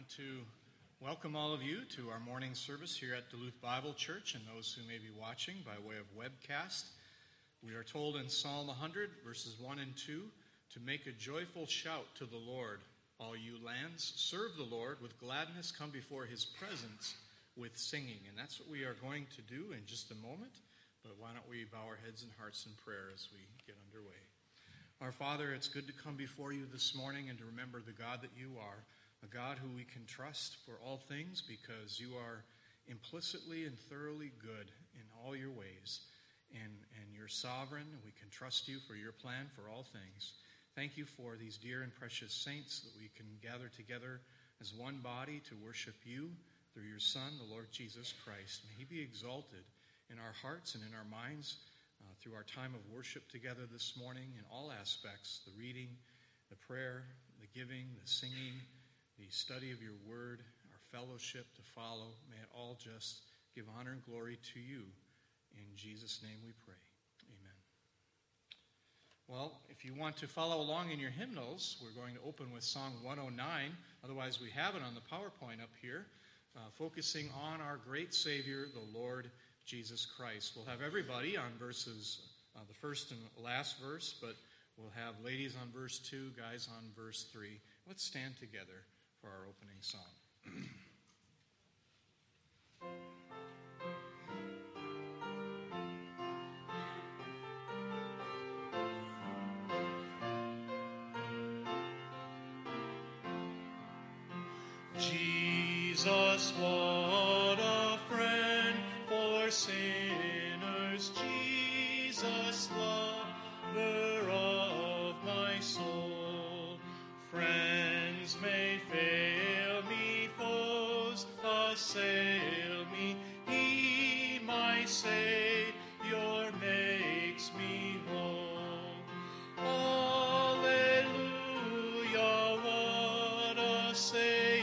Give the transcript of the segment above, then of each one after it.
want to welcome all of you to our morning service here at Duluth Bible Church and those who may be watching by way of webcast. We are told in Psalm 100, verses 1 and 2, to make a joyful shout to the Lord, all you lands. Serve the Lord with gladness, come before his presence with singing. And that's what we are going to do in just a moment. But why don't we bow our heads and hearts in prayer as we get underway. Our Father, it's good to come before you this morning and to remember the God that you are, a God who we can trust for all things because you are implicitly and thoroughly good in all your ways. And you're sovereign, and we can trust you for your plan for all things. Thank you for these dear and precious saints that we can gather together as one body to worship you through your Son, the Lord Jesus Christ. May he be exalted in our hearts and in our minds through our time of worship together this morning in all aspects, the reading, the prayer, the giving, the singing, the study of your word, our fellowship to follow. May it all just give honor and glory to you. In Jesus' name we pray. Amen. Well, if you want to follow along in your hymnals, we're going to open with Song 109. Otherwise, we have it on the PowerPoint up here, focusing on our great Savior, the Lord Jesus Christ. We'll have everybody on verses, the first and last verse, but we'll have ladies on verse 2, guys on verse 3. Let's stand together for our opening song. Jesus, what a friend for sinners. Jesus, lover of my soul. Friends may fail me, foes assail me. He, my Savior, makes me whole. Hallelujah, what a Savior.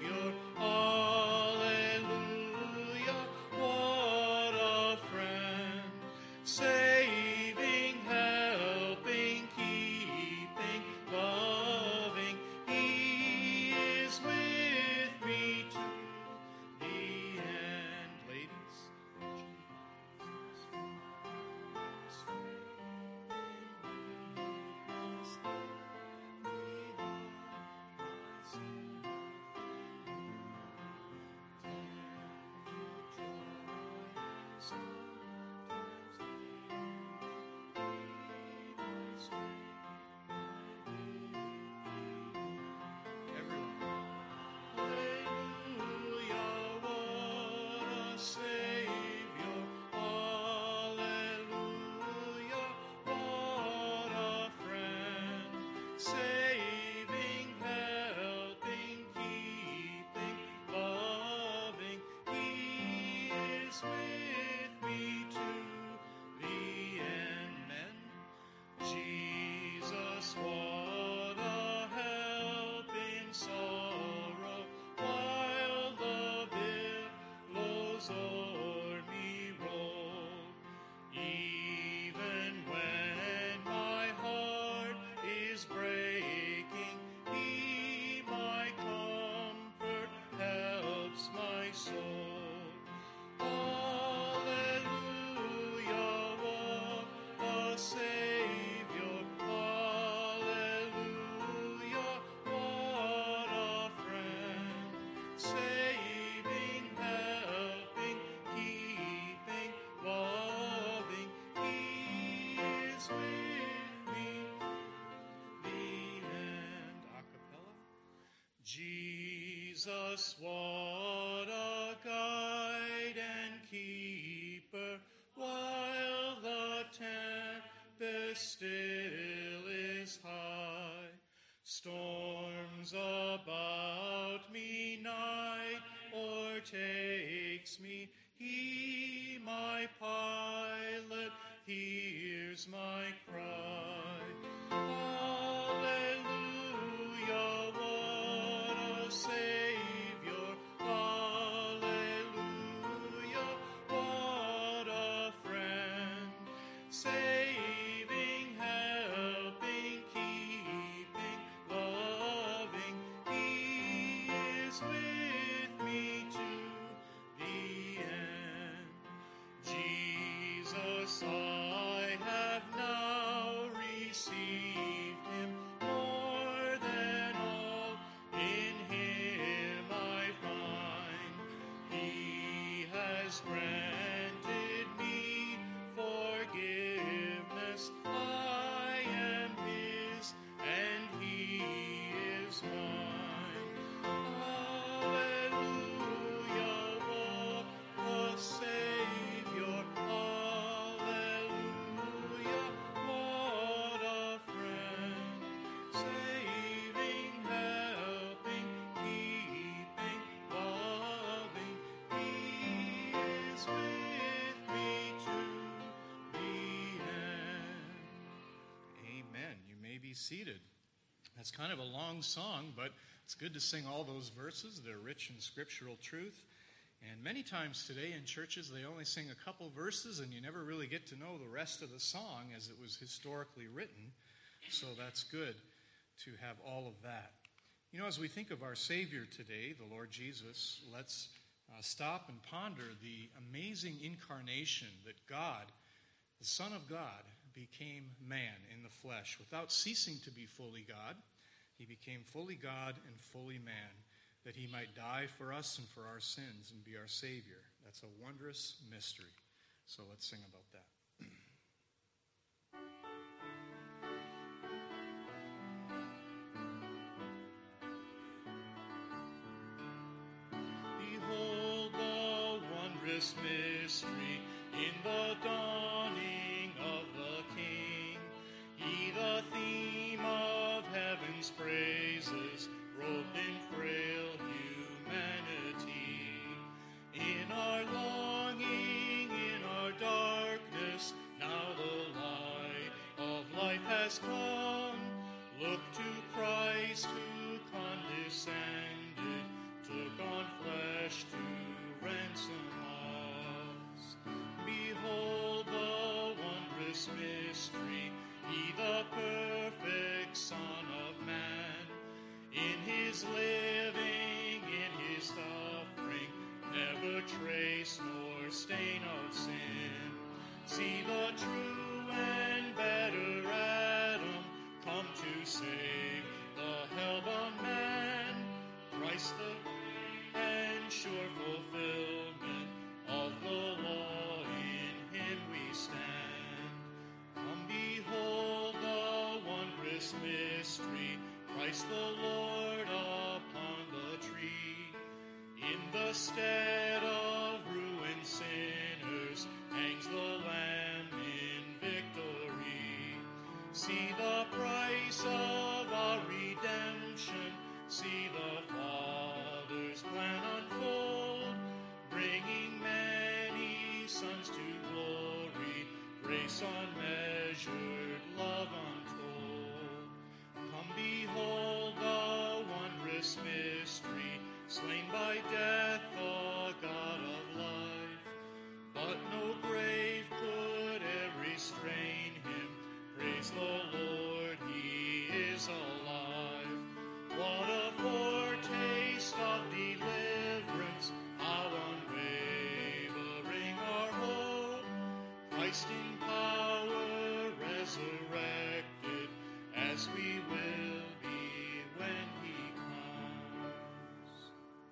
Jesus, what a guide and keeper, while the tempest still is high. Storms about me night o'ertakes me. He, my pilot, hears my cry. With has granted me forgiveness. I am his, and he is mine. Hallelujah, what a Savior. Hallelujah, what a friend. Saving, helping, keeping, loving. He is with me to the end. Amen. You may be seated. That's kind of a long song, but it's good to sing all those verses. They're rich in scriptural truth. And many times today in churches, they only sing a couple verses, and you never really get to know the rest of the song as it was historically written. So that's good to have all of that. You know, as we think of our Savior today, the Lord Jesus, let's stop and ponder the amazing incarnation that God, the Son of God, became man in the flesh. Without ceasing to be fully God, he became fully God and fully man, that he might die for us and for our sins and be our Savior. That's a wondrous mystery. So let's sing about that. Behold the wondrous mystery in the dawning of the King. He, the theme of heaven's praises, robed in frail humanity. In our longing, in our darkness, now the light of life has come. Look to Christ who condescended, took on flesh to ransom us. Behold the wondrous mystery, he the perfect Son of Man. In his living, in his suffering, never trace nor stain of sin. See the true and better Adam come to save the hell-bound man. Christ the and sure fulfillment of the law, in him we stand. Come behold the wondrous mystery, Christ the Lord upon the tree. In the stead of ruined sinners hangs the Lamb in victory. See the price of our redemption, see the Father's plan unfold, bringing many sons to glory, grace unmeasured, love untold. Come behold the wondrous mystery, slain by death, the God of life. But no grave could ever restrain him. Praise the Lord, he is alive. What a foretaste of deliverance, how unwavering our hope. Christ in power resurrected, as we will be when he comes.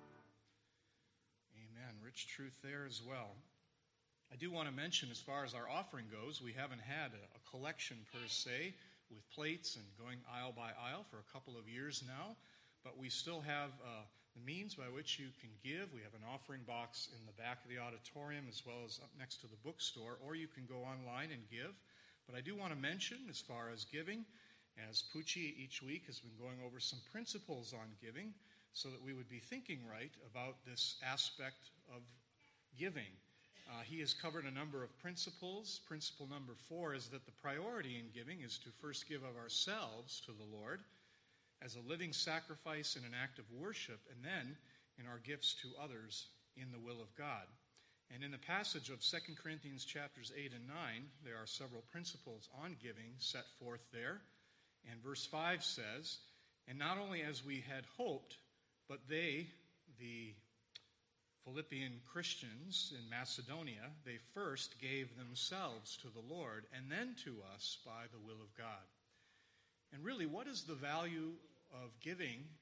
Amen. Rich truth there as well. I do want to mention, as far as our offering goes, we haven't had a collection per se with plates and going aisle by aisle for a couple of years now, but we still have the means by which you can give. We have an offering box in the back of the auditorium as well as up next to the bookstore, or you can go online and give. But I do want to mention, as far as giving, as Pucci each week has been going over some principles on giving so that we would be thinking right about this aspect of giving. He has covered a number of principles. Principle number 4 is that the priority in giving is to first give of ourselves to the Lord as a living sacrifice and an act of worship, and then in our gifts to others in the will of God. And in the passage of 2 Corinthians chapters 8 and 9, there are several principles on giving set forth there. And verse 5 says, "And not only as we had hoped, but they, the Philippian Christians in Macedonia, they first gave themselves to the Lord and then to us by the will of God." And really, what is the value of giving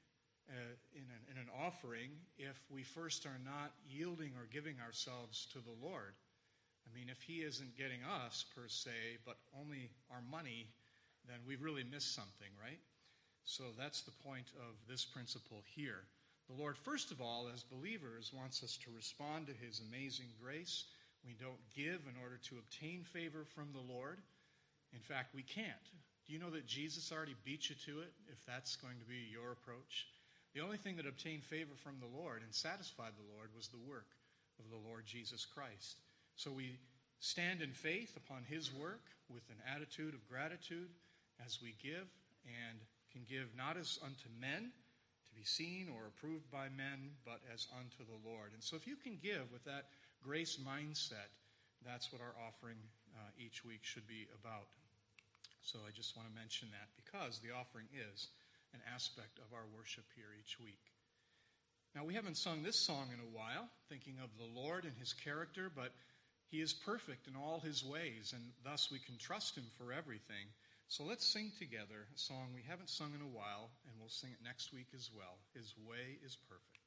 in an offering if we first are not yielding or giving ourselves to the Lord. I mean, if he isn't getting us per se, but only our money, then we've really missed something, right? So that's the point of this principle here. The Lord, first of all, as believers, wants us to respond to his amazing grace. We don't give in order to obtain favor from the Lord. In fact, we can't. Do you know that Jesus already beat you to it, if that's going to be your approach? The only thing that obtained favor from the Lord and satisfied the Lord was the work of the Lord Jesus Christ. So we stand in faith upon his work with an attitude of gratitude as we give, and can give not as unto men to be seen or approved by men, but as unto the Lord. And so if you can give with that grace mindset, that's what our offering each week should be about. So I just want to mention that because the offering is an aspect of our worship here each week. Now, we haven't sung this song in a while, thinking of the Lord and his character, but he is perfect in all his ways, and thus we can trust him for everything. So let's sing together a song we haven't sung in a while, and we'll sing it next week as well. His way is perfect.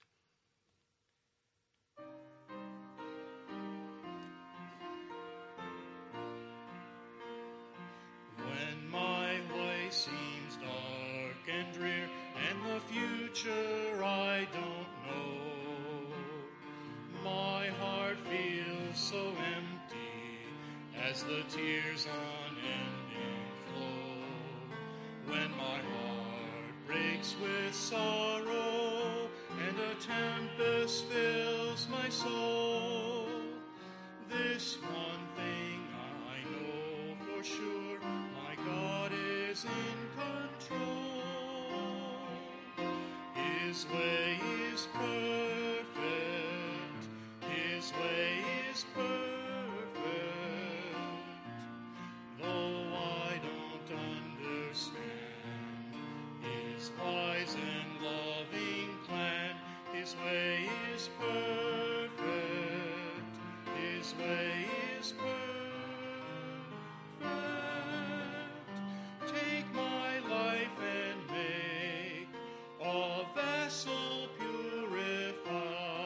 When my way seems dark and drear, and the future I don't know, my heart feels so empty as the tears unending flow. When my heart breaks with sorrow and a tempest fills my soul, this one thing I know for sure, my God is in control. His way is perfect. His way is perfect. Though I don't understand his wise and loving plan, his way is perfect. His way is perfect. Take my life and make a vessel purified.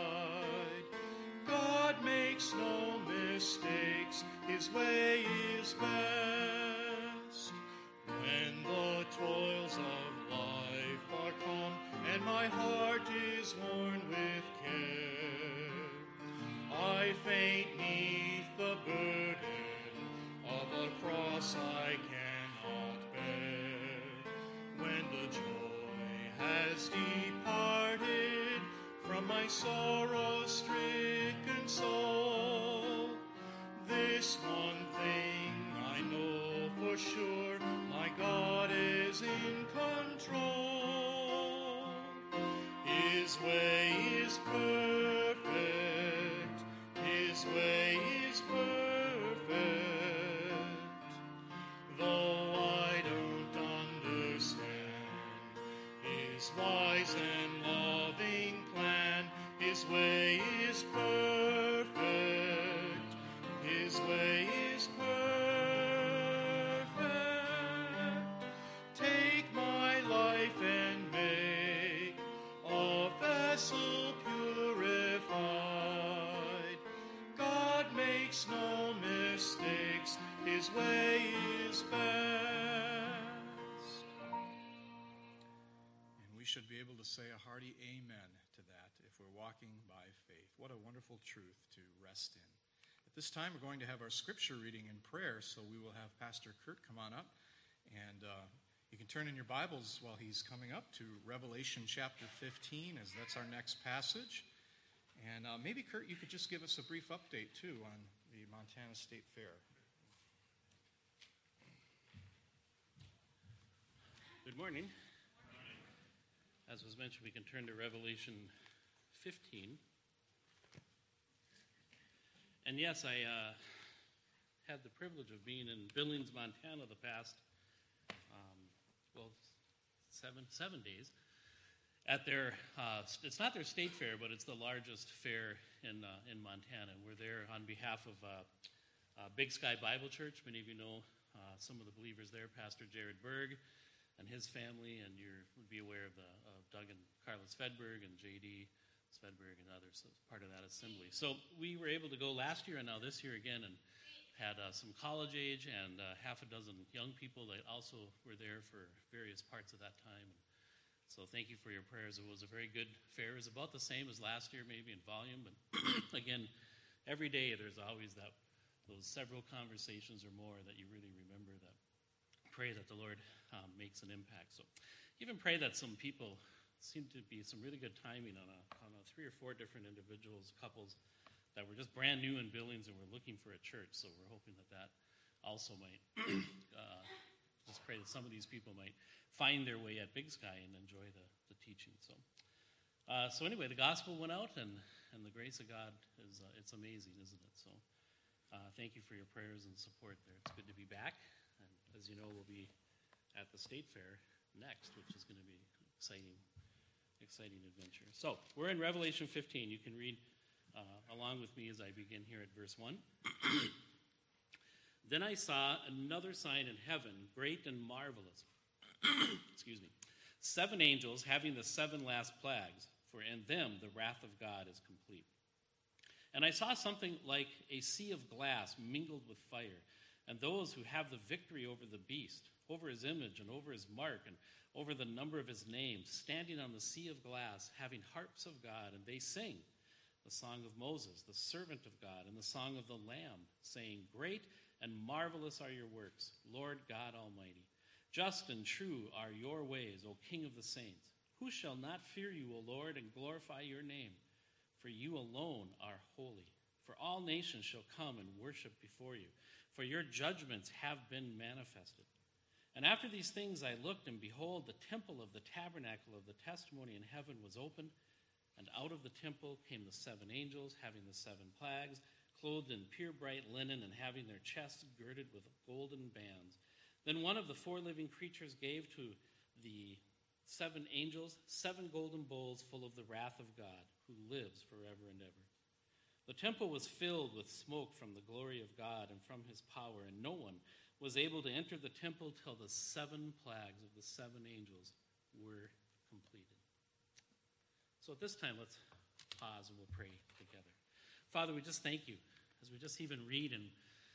God makes no mistakes. His way is best. When the toils of life are come and my heart is worn with care, I faint neath the burden of a cross I cannot bear. When the joy has departed from my sorrow-stricken soul, this one thing I know for sure, my God is in control. His way is perfect. His way is perfect. Though I don't understand his wise and loving plan, his way is perfect. His way is perfect. Take my life and make a vessel purified. God makes no mistakes. His way is best. And we should be able to say a hearty amen to that if we're walking by faith. What a wonderful truth to rest in. At this time, we're going to have our scripture reading and prayer, so we will have Pastor Kurt come on up. And you can turn in your Bibles while he's coming up to Revelation chapter 15, as that's our next passage. And maybe, Kurt, you could just give us a brief update, too, on the Montana State Fair. Good morning. As was mentioned, we can turn to Revelation 15. And yes, I had the privilege of being in Billings, Montana the past, 7 days at their, it's not their state fair, but it's the largest fair in Montana. And we're there on behalf of Big Sky Bible Church. Many of you know some of the believers there, Pastor Jared Berg, and his family, and you would be aware of Doug and Carla Svedberg and J.D. Svedberg and others as part of that assembly. So we were able to go last year and now this year again, and had some college age and half a dozen young people that also were there for various parts of that time. So thank you for your prayers. It was a very good fair. It was about the same as last year, maybe in volume, but again, every day there's always those several conversations or more that you really remember, that pray that the Lord makes an impact. So even pray that some people, seem to be some really good timing on a 3 or 4 different individuals, couples that were just brand new in Billings and were looking for a church. So we're hoping that also might just pray that some of these people might find their way at Big Sky and enjoy the teaching. So anyway, the gospel went out, and the grace of God is it's amazing, isn't it? So thank you for your prayers and support there. It's good to be back. And as you know, we'll be at the State Fair next, which is going to be exciting adventure. So we're in Revelation 15. You can read along with me as I begin here at verse 1. Then I saw another sign in heaven, great and marvelous. Excuse me. 7 angels having the 7 last plagues, for in them the wrath of God is complete. And I saw something like a sea of glass mingled with fire, and those who have the victory over the beast, over his image and over his mark, and over the number of his name, standing on the sea of glass, having harps of God, and they sing the song of Moses, the servant of God, and the song of the Lamb, saying, Great and marvelous are your works, Lord God Almighty. Just and true are your ways, O King of the saints. Who shall not fear you, O Lord, and glorify your name? For you alone are holy. For all nations shall come and worship before you, for your judgments have been manifested. And after these things I looked, and behold, the temple of the tabernacle of the testimony in heaven was opened, and out of the temple came the 7 angels, having the 7 plagues, clothed in pure bright linen, and having their chests girded with golden bands. Then one of the 4 living creatures gave to the 7 angels 7 golden bowls full of the wrath of God, who lives forever and ever. The temple was filled with smoke from the glory of God and from his power, and no one was able to enter the temple till the 7 plagues of the 7 angels were completed. So at this time, let's pause and we'll pray together. Father, we just thank you as we just even read in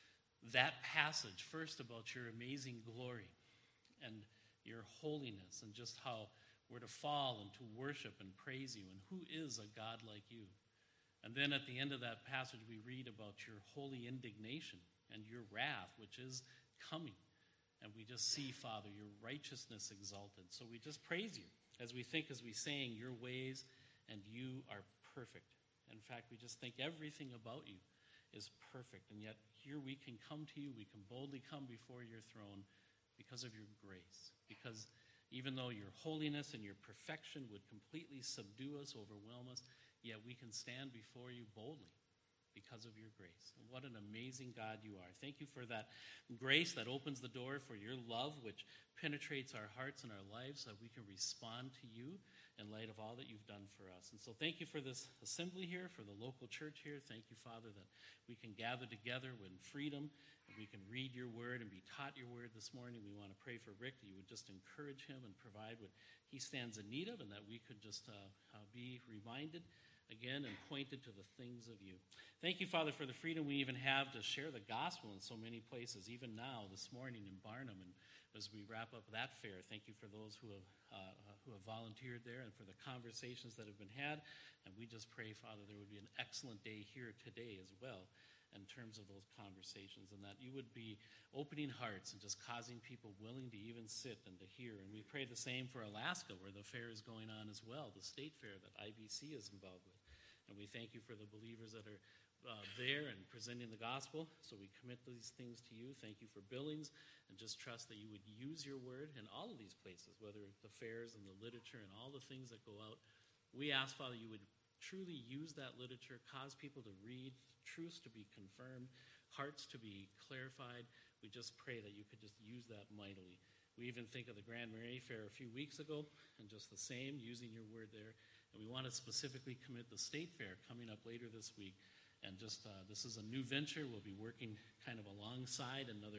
that passage first about your amazing glory and your holiness, and just how we're to fall and to worship and praise you, and who is a God like you. And then at the end of that passage, we read about your holy indignation and your wrath, which is coming. And we just see, Father, your righteousness exalted. So we just praise you as we think, as we saying, your ways and you are perfect. In fact, we just think everything about you is perfect. And yet here we can come to you, we can boldly come before your throne because of your grace. Because even though your holiness and your perfection would completely subdue us, overwhelm us, yet we can stand before you boldly because of your grace. And what an amazing God you are. Thank you for that grace that opens the door for your love, which penetrates our hearts and our lives, so that we can respond to you in light of all that you've done for us. And so thank you for this assembly here, for the local church here. Thank you, Father, that we can gather together in freedom, and we can read your word and be taught your word this morning. We want to pray for Rick, that you would just encourage him and provide what he stands in need of, and that we could just be reminded again and pointed to the things of you. Thank you, Father, for the freedom we even have to share the gospel in so many places, even now, this morning in Barnum. And as we wrap up that fair, thank you for those who have volunteered there and for the conversations that have been had. And we just pray, Father, there would be an excellent day here today as well in terms of those conversations, and that you would be opening hearts and just causing people willing to even sit and to hear. And we pray the same for Alaska, where the fair is going on as well, the state fair that IBC is involved with. And we thank you for the believers that are there and presenting the gospel. So we commit these things to you. Thank you for Billings, and just trust that you would use your word in all of these places, whether the fairs and the literature and all the things that go out. We ask, Father, you would truly use that literature, cause people to read, truths to be confirmed, hearts to be clarified. We just pray that you could just use that mightily. We even think of the Grand Marais Fair a few weeks ago, and just the same, using your word there. And we want to specifically commit the State Fair coming up later this week. And just this is a new venture. We'll be working kind of alongside another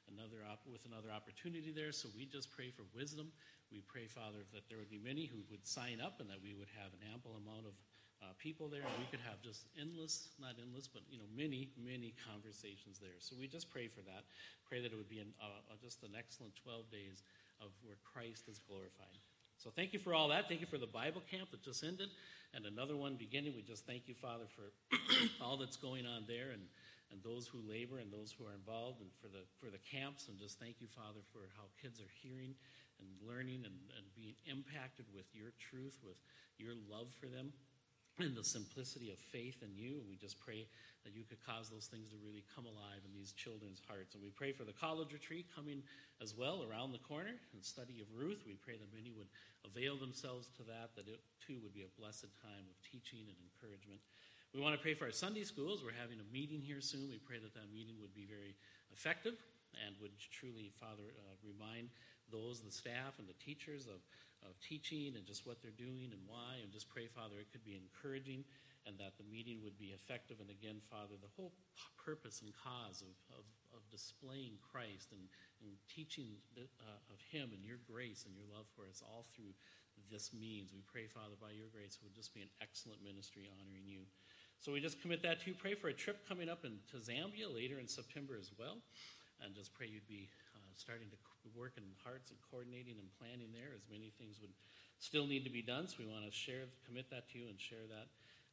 with another opportunity there. So we just pray for wisdom. We pray, Father, that there would be many who would sign up and that we would have an ample amount of people there, and we could have just not endless, but many, many conversations there. So we just pray for that. Pray that it would be just an excellent 12 days of where Christ is glorified. So thank you for all that. Thank you for the Bible camp that just ended and another one beginning. We just thank you, Father, for all that's going on there and those who labor and those who are involved and for the camps. And just thank you, Father, for how kids are hearing and learning and being impacted with your truth, with your love for them, and the simplicity of faith in you. And we just pray that you could cause those things to really come alive in these children's hearts. And we pray for the college retreat coming as well around the corner and study of Ruth. We pray that many would avail themselves to that it too would be a blessed time of teaching and encouragement. We want to pray for our Sunday schools. We're having a meeting here soon. We pray that meeting would be very effective and would truly, Father, remind the staff and the teachers of teaching and just what they're doing and why. And just pray, Father, it could be encouraging and that the meeting would be effective. And again, Father, the whole purpose and cause of displaying Christ and teaching of him and your grace and your love for us all through this means. We pray, Father, by your grace, it would just be an excellent ministry honoring you. So we just commit that to you. Pray for a trip coming up to Zambia later in September as well. And just pray you'd be starting to work in hearts and coordinating and planning there, as many things would still need to be done. So we want to commit that to you and share that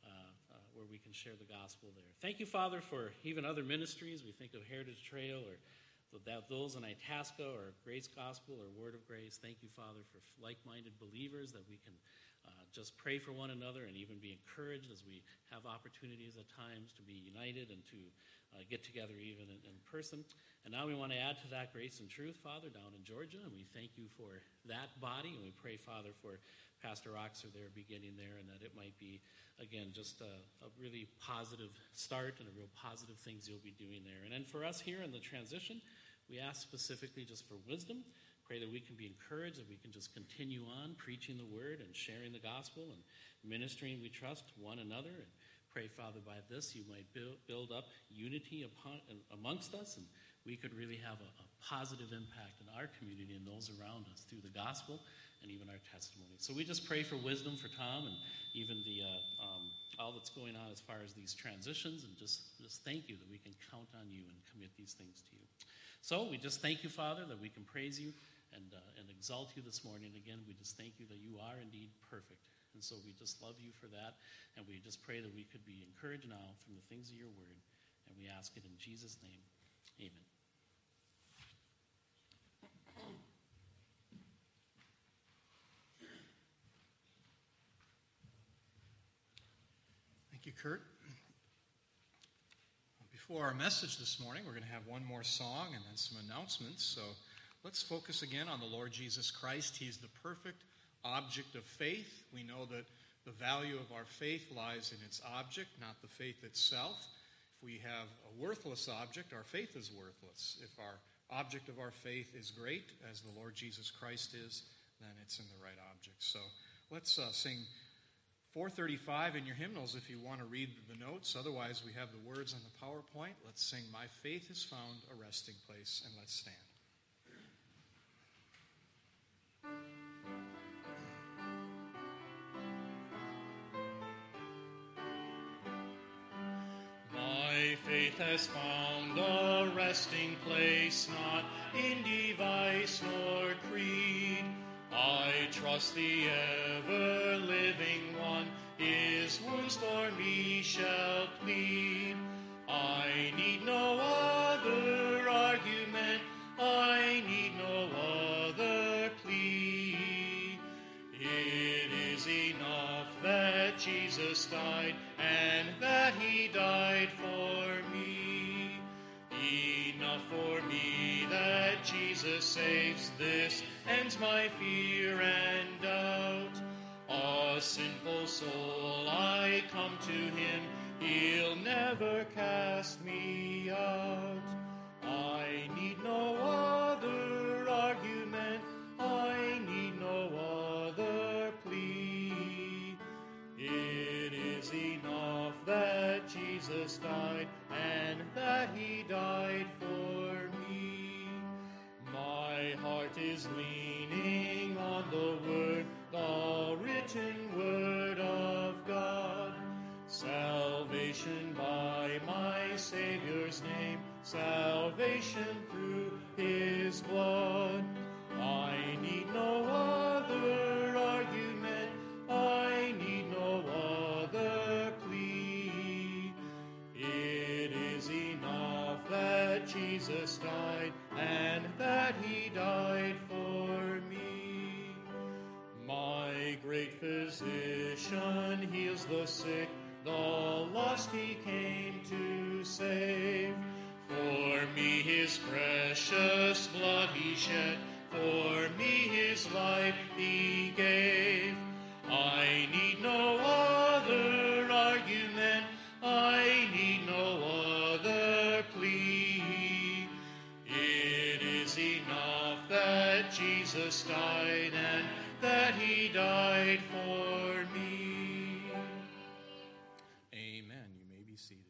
where we can share the gospel there. Thank you, Father, for even other ministries. We think of Heritage Trail or those in Itasca or Grace Gospel or Word of Grace. Thank you, Father, for like-minded believers that we can just pray for one another and even be encouraged as we have opportunities at times to be united and to get together even in person. And now we want to add to that Grace and Truth, Father, down in Georgia, and we thank you for that body, and we pray, Father, for Pastor Oxer there beginning there, and that it might be, again, just a really positive start and a real positive things you'll be doing there. And then for us here in the transition, we ask specifically just for wisdom. Pray that we can be encouraged, that we can just continue on preaching the word and sharing the gospel and ministering, we trust, one another. And pray, Father, by this you might build up unity amongst us, and we could really have a positive impact in our community and those around us through the gospel and even our testimony. So we just pray for wisdom for Tom and even all that's going on as far as these transitions, and just thank you that we can count on you and commit these things to you. So we just thank you, Father, that we can praise you and exalt you this morning. Again, we just thank you that you are indeed perfect. And so we just love you for that, and we just pray that we could be encouraged now from the things of your word, and we ask it in Jesus' name. Amen. Thank you, Kurt. Before our message this morning, we're going to have one more song and then some announcements. So let's focus again on the Lord Jesus Christ. He's the perfect object of faith. We know that the value of our faith lies in its object, not the faith itself. If we have a worthless object, our faith is worthless. If our object of our faith is great, as the Lord Jesus Christ is, then it's in the right object. So let's sing 435 in your hymnals if you want to read the notes. Otherwise, we have the words on the PowerPoint. Let's sing My Faith Has Found a Resting Place, and let's stand. My faith has found a resting place, not in device nor creed. I trust the ever-living one, his wounds for me shall plead. I need no other argument, I need no other plea. It is enough that Jesus died, and that he died for me. Enough for me that Jesus saves, this ends my fear and doubt. A sinful soul, I come to him, he'll never cast me out. I need no other argument, I need no other plea. It is enough Jesus died, and that he died for me. is leaning on the word, the written word of God. Salvation by my Savior's name, salvation through his blood. I need no other argument, I need no other plea. It is enough that Jesus died, and that he died for me. My great physician heals the sick, the lost he came to save. For me his precious blood he shed, for me his life he gave. I need no other argument, I need no other plea. It is enough that Jesus died, and that he died for me. Amen. You may be seated.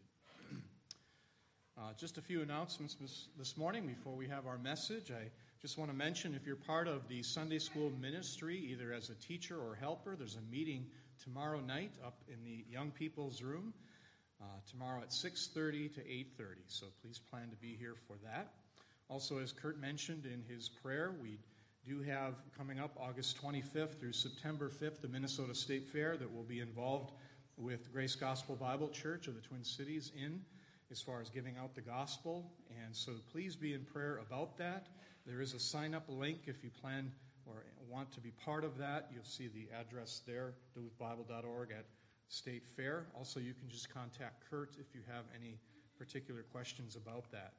Just a few announcements this morning before we have our message. I just want to mention, if you're part of the Sunday school ministry, either as a teacher or helper, there's a meeting tomorrow night up in the young people's room, tomorrow at 6:30 to 8:30. So please plan to be here for that. Also, as Kurt mentioned in his prayer, we do have coming up August 25th through September 5th, the Minnesota State Fair that will be involved with Grace Gospel Bible Church of the Twin Cities as far as giving out the gospel. And so please be in prayer about that. There is a sign-up link if you plan or want to be part of that. You'll see the address there, duluthbible.org at State Fair. Also, you can just contact Kurt if you have any particular questions about that.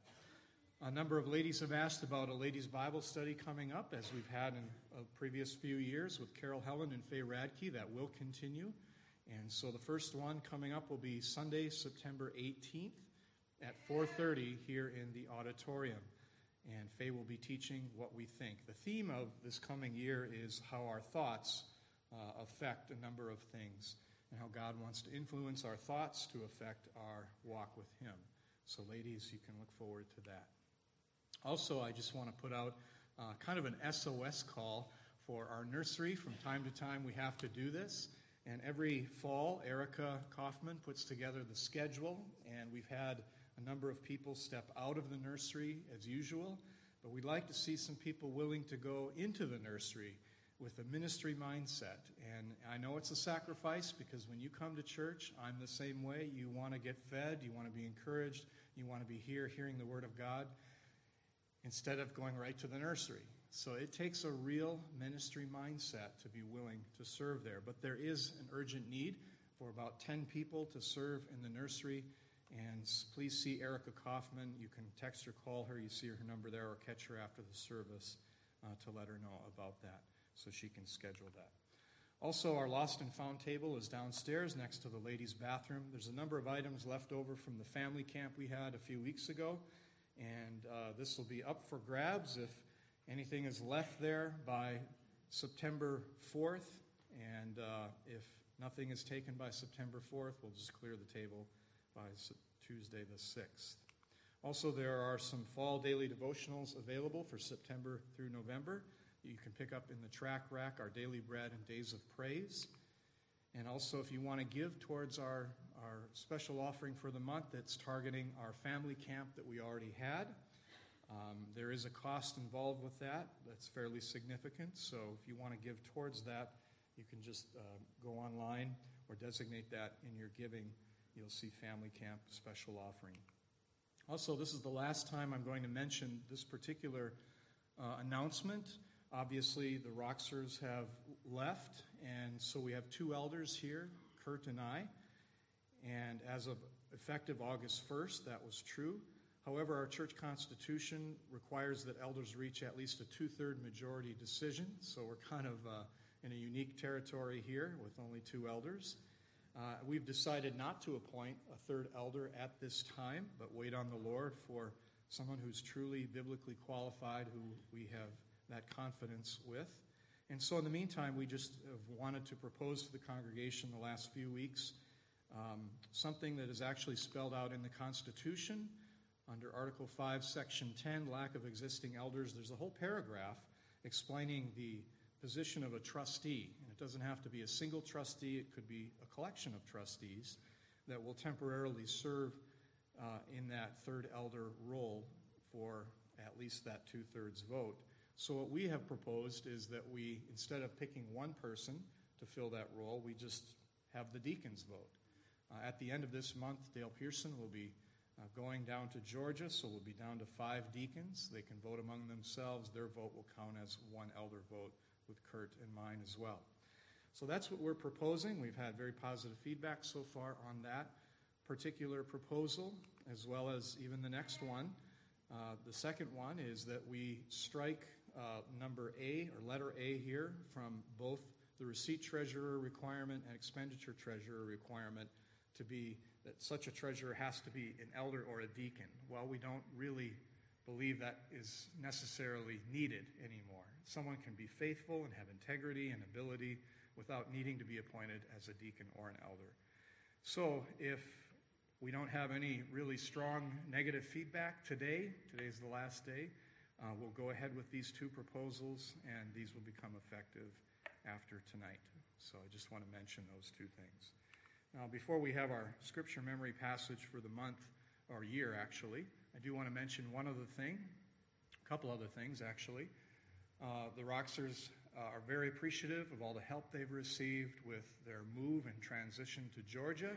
A number of ladies have asked about a ladies' Bible study coming up, as we've had in a previous few years with Carol Helen and Faye Radke. That will continue. And so the first one coming up will be Sunday, September 18th at 4:30 here in the auditorium. And Faye will be teaching what we think. The theme of this coming year is how our thoughts affect a number of things, and how God wants to influence our thoughts to affect our walk with him. So ladies, you can look forward to that. Also, I just want to put out kind of an SOS call for our nursery. From time to time, we have to do this. And every fall, Erica Kaufman puts together the schedule, and we've had a number of people step out of the nursery as usual, but we'd like to see some people willing to go into the nursery with a ministry mindset. And I know it's a sacrifice, because when you come to church, I'm the same way. You want to get fed, you want to be encouraged, you want to be here hearing the Word of God, instead of going right to the nursery. So it takes a real ministry mindset to be willing to serve there. But there is an urgent need for about 10 people to serve in the nursery. And please see Erica Kaufman. You can text or call her. You see her number there, or catch her after the service to let her know about that so she can schedule that. Also, our lost and found table is downstairs next to the ladies' bathroom. There's a number of items left over from the family camp we had a few weeks ago. And this will be up for grabs if anything is left there by September 4th. And if nothing is taken by September 4th, we'll just clear the table by Tuesday the 6th. Also, there are some fall daily devotionals available for September through November. You can pick up in the track rack our Daily Bread and Days of Praise. And also, if you want to give towards our special offering for the month that's targeting our family camp that we already had, there is a cost involved with that that's fairly significant. So if you want to give towards that, you can just go online or designate that in your giving. You'll see family camp special offering. Also, this is the last time I'm going to mention this particular announcement. Obviously, the Roxers have left, and so we have two elders here, Kurt and I. And as of effective August 1st, that was true. However, our church constitution requires that elders reach at least a 2/3 majority decision, so we're kind of in a unique territory here with only two elders. We've decided not to appoint a third elder at this time, but wait on the Lord for someone who's truly biblically qualified, who we have that confidence with. And so in the meantime, we just have wanted to propose to the congregation the last few weeks something that is actually spelled out in the Constitution under Article 5, Section 10, lack of existing elders. There's a whole paragraph, explaining the position of a trustee. And it doesn't have to be a single trustee, it could be a collection of trustees that will temporarily serve in that third elder role for at least that 2/3 vote. So what we have proposed is that we, instead of picking one person to fill that role, we just have the deacons vote. At the end of this month, Dale Pearson will be going down to Georgia, so we'll be down to 5 deacons. They can vote among themselves. Their vote will count as one elder vote, with Kurt and mine as well. So that's what we're proposing. We've had very positive feedback so far on that particular proposal, as well as even the next one. The second one is that we strike number A, or letter A here, from both the receipt treasurer requirement and expenditure treasurer requirement, to be that such a treasurer has to be an elder or a deacon. Well, we don't really believe that is necessarily needed anymore. Someone can be faithful and have integrity and ability without needing to be appointed as a deacon or an elder. So if we don't have any really strong negative feedback today, today's the last day, we'll go ahead with these 2 proposals, and these will become effective after tonight. So I just want to mention those 2 things. Now, before we have our scripture memory passage for the month, or year actually, I do want to mention one other thing, a couple other things actually. The Roxers are very appreciative of all the help they've received with their move and transition to Georgia.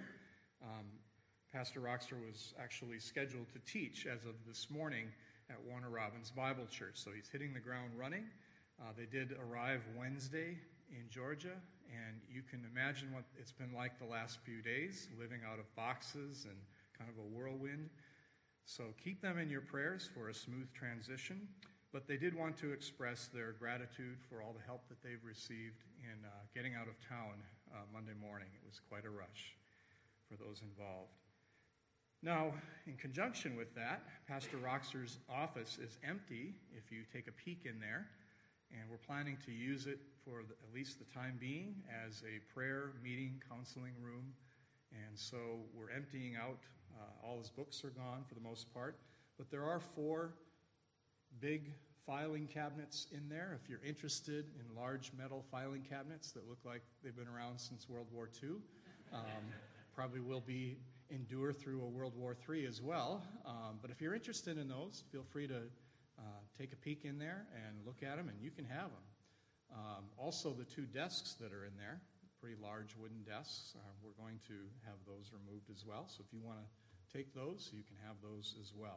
Pastor Roxer was actually scheduled to teach as of this morning at Warner Robins Bible Church, so he's hitting the ground running. They did arrive Wednesday in Georgia, and you can imagine what it's been like the last few days, living out of boxes and kind of a whirlwind. So keep them in your prayers for a smooth transition. But they did want to express their gratitude for all the help that they've received in getting out of town Monday morning. It was quite a rush for those involved. Now, in conjunction with that, Pastor Roxer's office is empty if you take a peek in there, and we're planning to use it for at least the time being as a prayer, meeting, counseling room. And so we're emptying out. All his books are gone for the most part, but there are 4 big filing cabinets in there. If you're interested in large metal filing cabinets that look like they've been around since World War II, probably will endure through a World War III as well. But if you're interested in those, feel free to take a peek in there and look at them, and you can have them. Also, the 2 desks that are in there, pretty large wooden desks, we're going to have those removed as well. So if you want to take those, you can have those as well.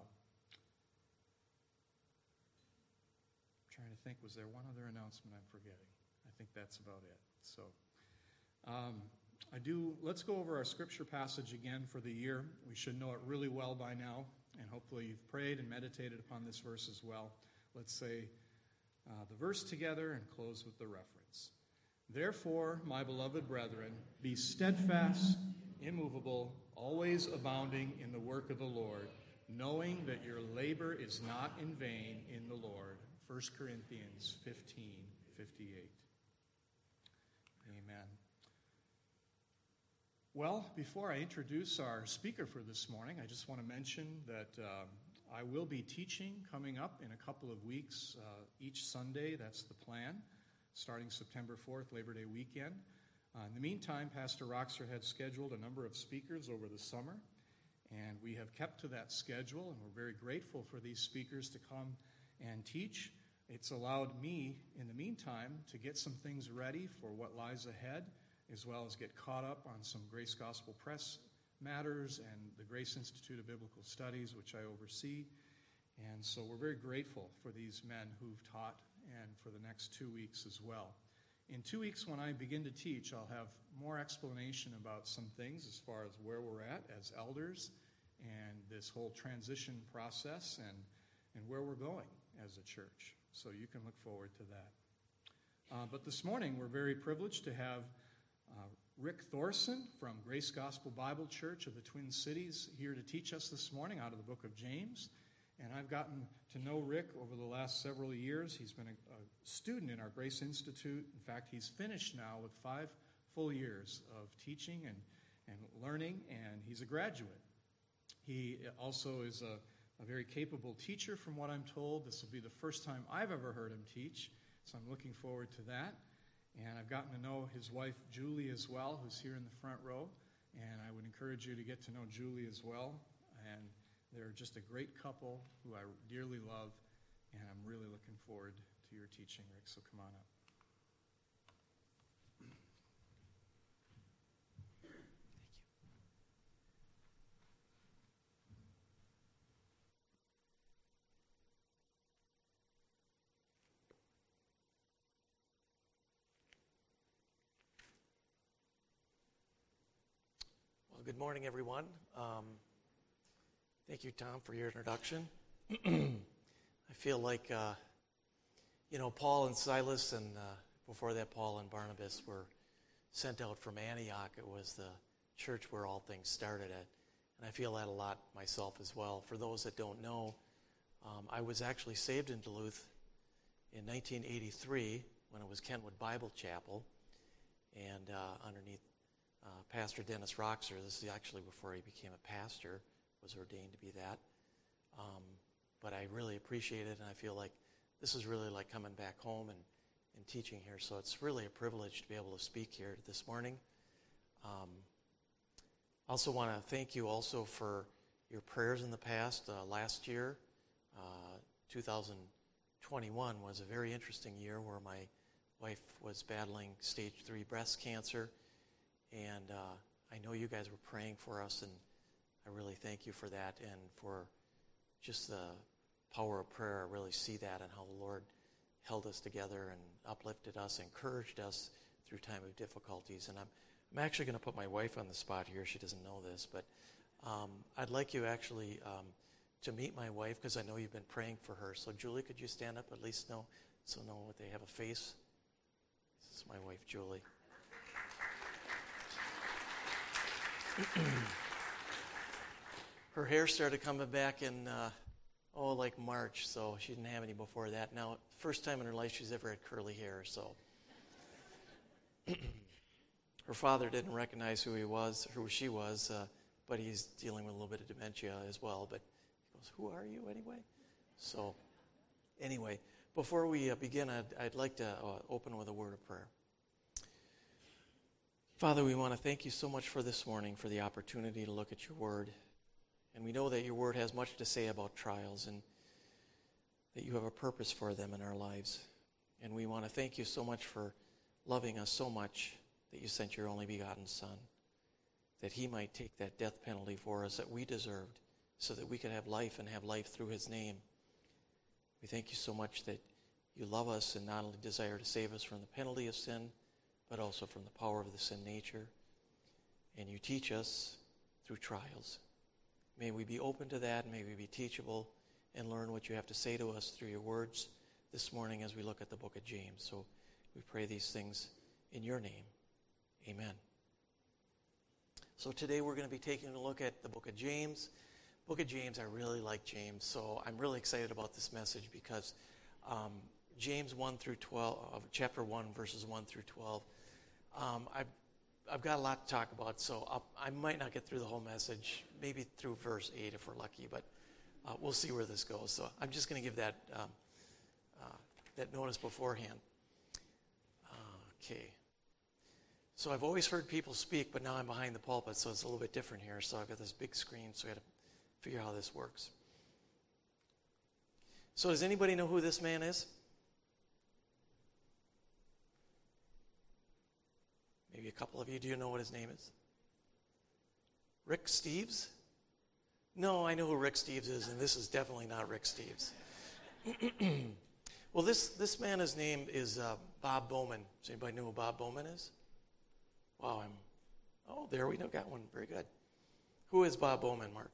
Trying to think, was there one other announcement I'm forgetting? I think that's about it. So let's go over our scripture passage again for the year. We should know it really well by now, and hopefully you've prayed and meditated upon this verse as well. Let's say the verse together and close with the reference. Therefore, my beloved brethren, be steadfast, immovable, always abounding in the work of the Lord, knowing that your labor is not in vain in the Lord. 1 Corinthians 15:58. Amen. Well, before I introduce our speaker for this morning, I just want to mention that I will be teaching coming up in a couple of weeks each Sunday. That's the plan, starting September 4th, Labor Day weekend. In the meantime, Pastor Roxer had scheduled a number of speakers over the summer, and we have kept to that schedule, and we're very grateful for these speakers to come and teach. It's allowed me, in the meantime, to get some things ready for what lies ahead, as well as get caught up on some Grace Gospel Press matters and the Grace Institute of Biblical Studies, which I oversee. And so we're very grateful for these men who've taught, and for the next 2 weeks as well. In 2 weeks, when I begin to teach, I'll have more explanation about some things as far as where we're at as elders and this whole transition process and where we're going as a church. So you can look forward to that. But this morning, we're very privileged to have Rick Thorson from Grace Gospel Bible Church of the Twin Cities here to teach us this morning out of the book of James. And I've gotten to know Rick over the last several years. He's been a student in our Grace Institute. In fact, he's finished now with 5 full years of teaching and learning, and he's a graduate. He also is a very capable teacher, from what I'm told. This will be the first time I've ever heard him teach, So I'm looking forward to that. And I've gotten to know his wife, Julie, as well, who's here in the front row. And I would encourage you to get to know Julie as well. And they're just a great couple who I dearly love. And I'm really looking forward to your teaching, Rick. So come on up. Good morning, everyone. Thank you, Tom, for your introduction. I feel like, Paul and Silas, and before that, Paul and Barnabas were sent out from Antioch. It was the church where all things started at. And I feel that a lot myself as well. For those that don't know, I was actually saved in Duluth in 1983 when it was Kentwood Bible Chapel, and underneath Pastor Dennis Roxer. This is actually before he became a pastor, was ordained to be that. But I really appreciate it, and I feel like this is really like coming back home and teaching here. So it's really a privilege to be able to speak here this morning. I also want to thank you also for your prayers in the past. Last year, 2021, was a very interesting year where my wife was battling stage 3 breast cancer. And I know you guys were praying for us, and I really thank you for that and for just the power of prayer. I really see that and how the Lord held us together and uplifted us, encouraged us through time of difficulties. And I'm actually going to put my wife on the spot here. She doesn't know this, but I'd like you actually to meet my wife, because I know you've been praying for her. So Julie, could you stand up at least know what they have a face? This is my wife, Julie. Her hair started coming back in, like March, so she didn't have any before that. Now, first time in her life she's ever had curly hair, so. Her father didn't recognize who she was, but he's dealing with a little bit of dementia as well. But he goes, "Who are you anyway?" So, anyway, before we begin, I'd like to open with a word of prayer. Father, we want to thank you so much for this morning, for the opportunity to look at your word. And we know that your word has much to say about trials and that you have a purpose for them in our lives. And we want to thank you so much for loving us so much that you sent your only begotten Son, that he might take that death penalty for us that we deserved, so that we could have life and have life through his name. We thank you so much that you love us and not only desire to save us from the penalty of sin, but also from the power of the sin nature. And you teach us through trials. May we be open to that, and may we be teachable and learn what you have to say to us through your words this morning as we look at the book of James. So we pray these things in your name. Amen. So today we're going to be taking a look at the book of James. Book of James, I really like James, so I'm really excited about this message because James 1 through 12, chapter 1, verses 1 through 12. I've got a lot to talk about, so I might not get through the whole message, maybe through verse 8 if we're lucky, but we'll see where this goes. So I'm just going to give that notice beforehand. Okay. So I've always heard people speak, but now I'm behind the pulpit, so it's a little bit different here. So I've got this big screen, so I got to figure out how this works. So does anybody know who this man is? Maybe a couple of you. Do you know what his name is? Rick Steves? No, I know who Rick Steves is, and this is definitely not Rick Steves. Well, this man, his name is Bob Bowman. Does anybody know who Bob Bowman is? Wow, there we got one. Very good. Who is Bob Bowman, Mark?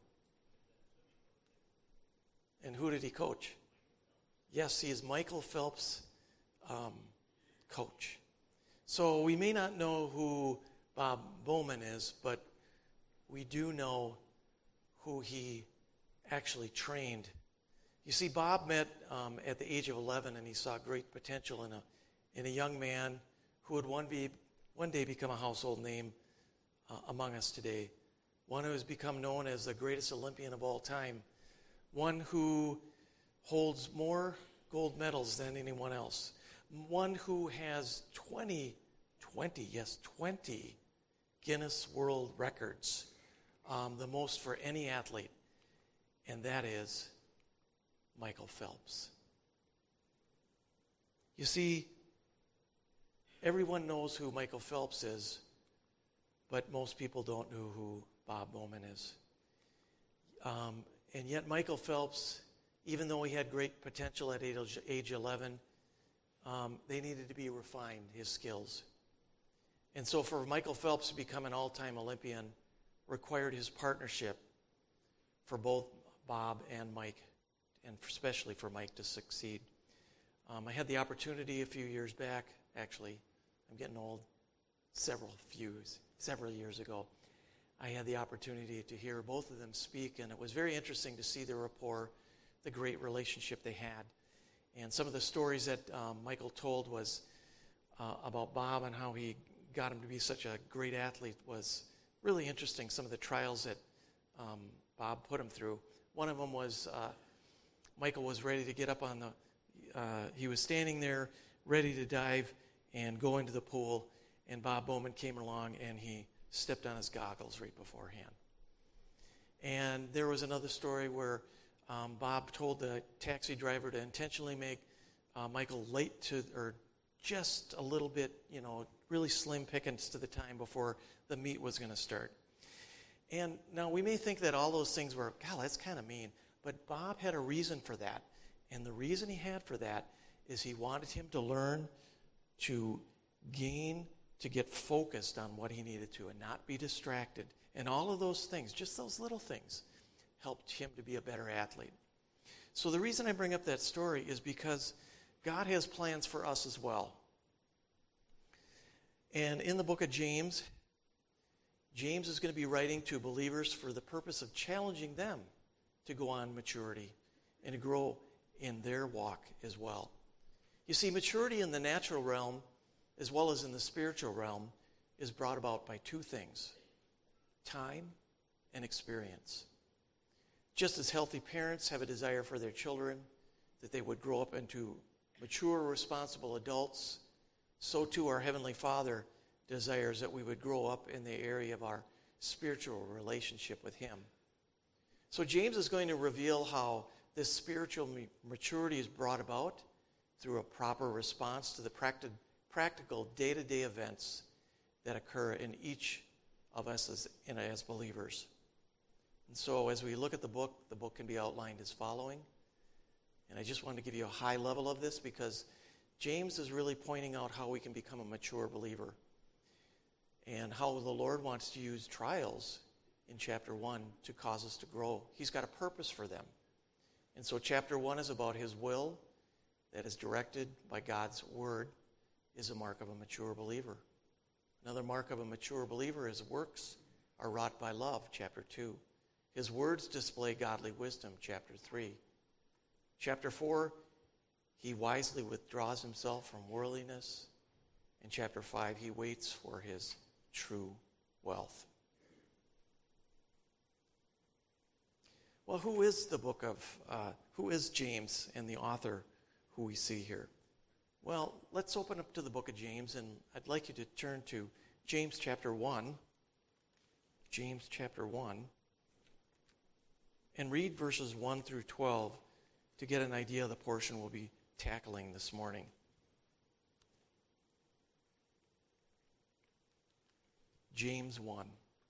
And who did he coach? Yes, he is Michael Phelps' coach. So we may not know who Bob Bowman is, but we do know who he actually trained. You see, Bob met at the age of 11, and he saw great potential in a young man who would one day become a household name among us today. One who has become known as the greatest Olympian of all time. One who holds more gold medals than anyone else. one who has 20 Guinness World Records, the most for any athlete, and that is Michael Phelps. You see, everyone knows who Michael Phelps is, but most people don't know who Bob Bowman is. And yet Michael Phelps, even though he had great potential at age 11, they needed to be refined, his skills. And so for Michael Phelps to become an all-time Olympian required his partnership for both Bob and Mike, and especially for Mike to succeed. I had the opportunity a few years back, actually, I'm getting old, several years ago, I had the opportunity to hear both of them speak, and it was very interesting to see the rapport, the great relationship they had. And some of the stories that Michael told was about Bob and how he got him to be such a great athlete was really interesting, some of the trials that Bob put him through. One of them was Michael was ready to get up on he was standing there ready to dive and go into the pool, and Bob Bowman came along and he stepped on his goggles right beforehand. And there was another story where Bob told the taxi driver to intentionally make Michael late or just a little bit, really slim pickings to the time before the meet was going to start. And now we may think that all those things were, God, that's kind of mean. But Bob had a reason for that. And the reason he had for that is he wanted him to learn to get focused on what he needed to and not be distracted. And all of those things, just those little things, helped him to be a better athlete. So the reason I bring up that story is because God has plans for us as well. And in the book of James, James is going to be writing to believers for the purpose of challenging them to go on maturity and to grow in their walk as well. You see, maturity in the natural realm as well as in the spiritual realm is brought about by two things: time and experience. Just as healthy parents have a desire for their children that they would grow up into mature, responsible adults, so too our Heavenly Father desires that we would grow up in the area of our spiritual relationship with Him. So James is going to reveal how this spiritual maturity is brought about through a proper response to the practical day-to-day events that occur in each of us as believers. And so as we look at the book can be outlined as following. And I just wanted to give you a high level of this because James is really pointing out how we can become a mature believer and how the Lord wants to use trials in chapter 1 to cause us to grow. He's got a purpose for them. And so chapter 1 is about His will that is directed by God's word is a mark of a mature believer. Another mark of a mature believer is works are wrought by love, chapter 2. His words display godly wisdom, chapter 3. Chapter 4, he wisely withdraws himself from worldliness. In chapter 5, he waits for his true wealth. Well, who is James and the author who we see here? Well, let's open up to the book of James, and I'd like you to turn to James chapter 1. James chapter 1. And read verses 1 through 12 to get an idea of the portion we'll be tackling this morning. James 1.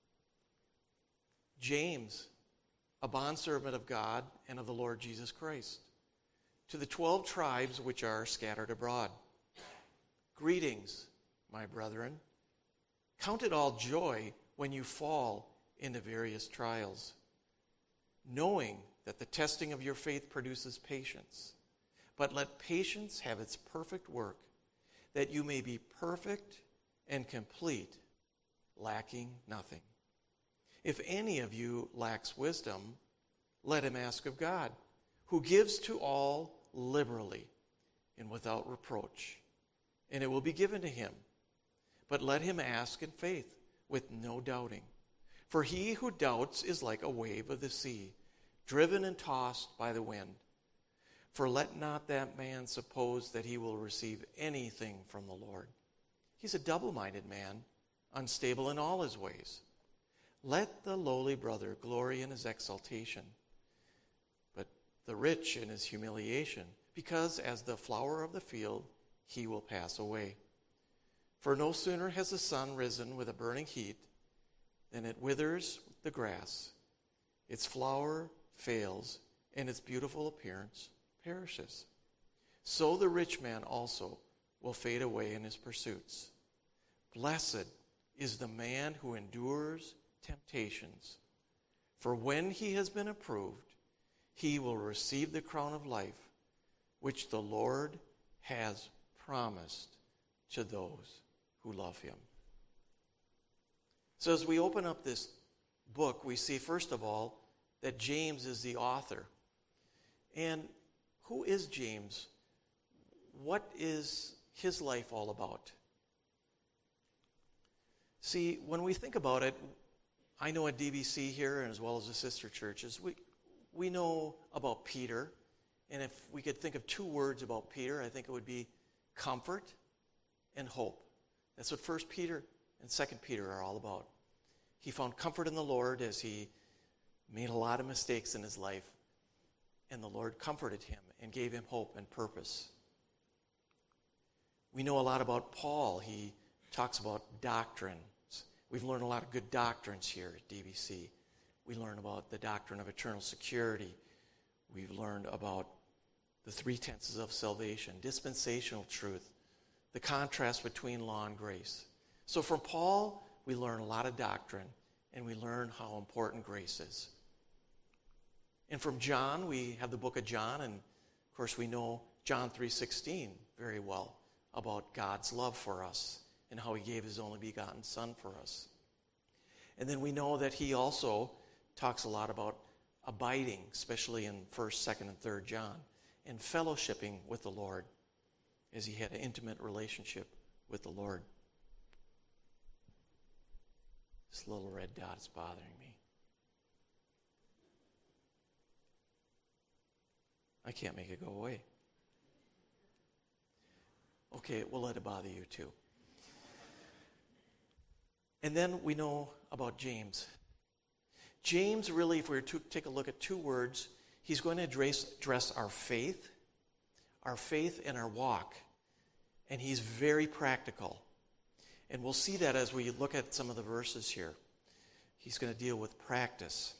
James, a bondservant of God and of the Lord Jesus Christ, to the 12 tribes which are scattered abroad. Greetings, my brethren. Count it all joy when you fall into various trials, knowing that the testing of your faith produces patience. But let patience have its perfect work, that you may be perfect and complete, lacking nothing. If any of you lacks wisdom, let him ask of God, who gives to all liberally and without reproach, and it will be given to him. But let him ask in faith, with no doubting. For he who doubts is like a wave of the sea, driven and tossed by the wind. For let not that man suppose that he will receive anything from the Lord. He's a double-minded man, unstable in all his ways. Let the lowly brother glory in his exaltation, but the rich in his humiliation, because as the flower of the field, he will pass away. For no sooner has the sun risen with a burning heat than it withers the grass. Its flower fails, and its beautiful appearance perishes. So the rich man also will fade away in his pursuits. Blessed is the man who endures temptations, for when he has been approved, he will receive the crown of life, which the Lord has promised to those who love him. So as we open up this book, we see, first of all, that James is the author. And who is James? What is his life all about? See, when we think about it, I know at DBC here, and as well as the sister churches, we know about Peter. And if we could think of two words about Peter, I think it would be comfort and hope. That's what 1 Peter and 2 Peter are all about. He found comfort in the Lord as he made a lot of mistakes in his life, and the Lord comforted him and gave him hope and purpose. We know a lot about Paul. He talks about doctrines. We've learned a lot of good doctrines here at DBC. We learn about the doctrine of eternal security. We've learned about the 3 tenses of salvation, dispensational truth, the contrast between law and grace. So from Paul, we learn a lot of doctrine, and we learn how important grace is. And from John, we have the book of John, and of course we know John 3:16 very well about God's love for us and how he gave his only begotten Son for us. And then we know that he also talks a lot about abiding, especially in 1st, 2nd, and 3rd John, and fellowshipping with the Lord as he had an intimate relationship with the Lord. This little red dot is bothering me. I can't make it go away. Okay, we'll let it bother you too. And then we know about James. James really, if we were to take a look at 2 words, he's going to address our faith and our walk. And he's very practical. And we'll see that as we look at some of the verses here. He's going to deal with practice.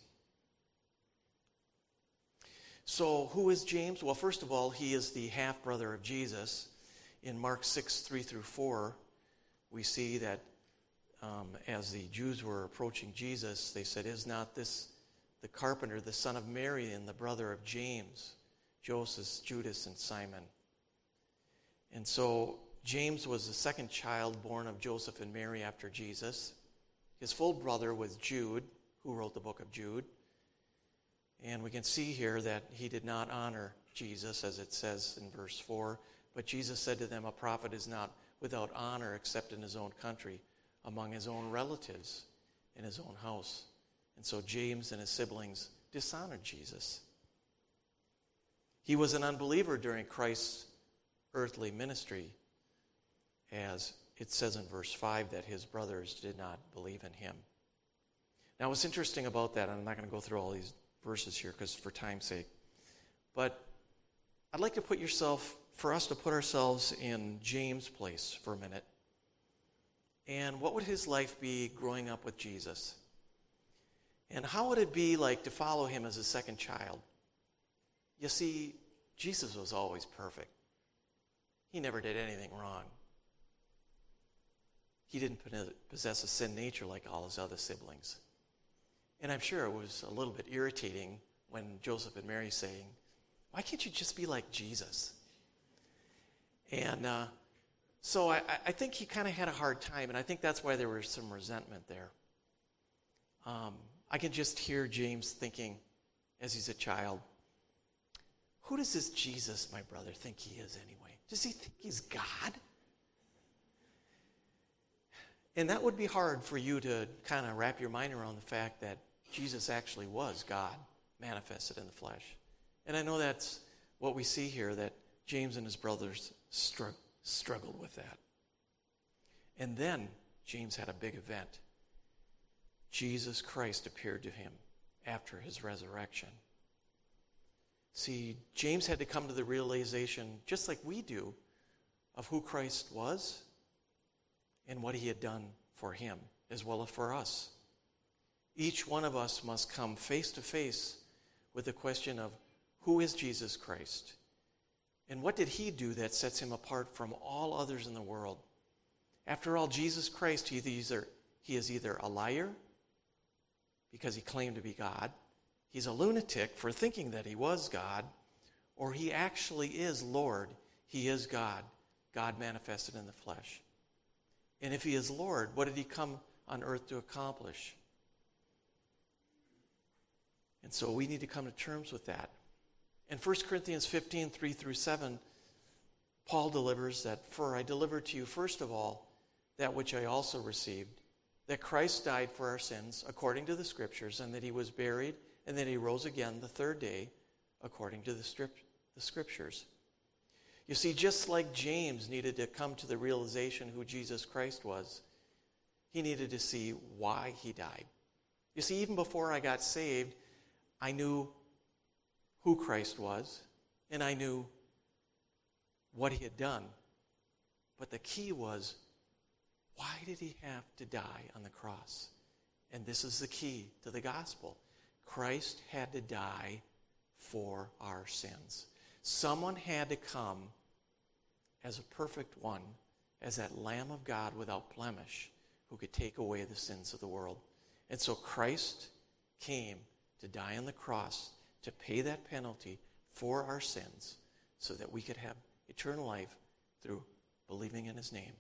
So who is James? Well, first of all, he is the half-brother of Jesus. In Mark 6:3-4, we see that as the Jews were approaching Jesus, they said, "Is not this the carpenter, the son of Mary, and the brother of James, Joseph, Judas, and Simon?" And so James was the second child born of Joseph and Mary after Jesus. His full brother was Jude, who wrote the book of Jude. And we can see here that he did not honor Jesus, as it says in verse 4. But Jesus said to them, "A prophet is not without honor except in his own country, among his own relatives, in his own house." And so James and his siblings dishonored Jesus. He was an unbeliever during Christ's earthly ministry, as it says in verse 5 that his brothers did not believe in him. Now what's interesting about that, and I'm not going to go through all these verses here because for time's sake, but I'd like to for us to put ourselves in James' place for a minute. And what would his life be growing up with Jesus? And how would it be like to follow him as a second child? You see, Jesus was always perfect. He never did anything wrong. He didn't possess a sin nature like all his other siblings. And I'm sure it was a little bit irritating when Joseph and Mary saying, "Why can't you just be like Jesus?" And so I think he kind of had a hard time, and I think that's why there was some resentment there. I can just hear James thinking, as he's a child, who does this Jesus, my brother, think he is anyway? Does he think he's God? And that would be hard for you to kind of wrap your mind around the fact that Jesus actually was God manifested in the flesh. And I know that's what we see here, that James and his brothers struggled with that. And then James had a big event. Jesus Christ appeared to him after his resurrection. See, James had to come to the realization, just like we do, of who Christ was and what he had done for him, as well as for us. Each one of us must come face to face with the question of, who is Jesus Christ? And what did he do that sets him apart from all others in the world? After all, Jesus Christ, he is either a liar, because he claimed to be God, he's a lunatic for thinking that he was God, or he actually is Lord. He is God, God manifested in the flesh. And if he is Lord, what did he come on earth to accomplish? And so we need to come to terms with that. In 1 Corinthians 15, 3 through 7, Paul delivers that, "For I delivered to you first of all that which I also received, that Christ died for our sins according to the Scriptures, and that he was buried, and that he rose again the third day according to the Scriptures." You see, just like James needed to come to the realization who Jesus Christ was, he needed to see why he died. You see, even before I got saved, I knew who Christ was, and I knew what he had done. But the key was, why did he have to die on the cross? And this is the key to the gospel. Christ had to die for our sins. Someone had to come as a perfect one, as that Lamb of God without blemish, who could take away the sins of the world. And so Christ came to die on the cross to pay that penalty for our sins so that we could have eternal life through believing in his name.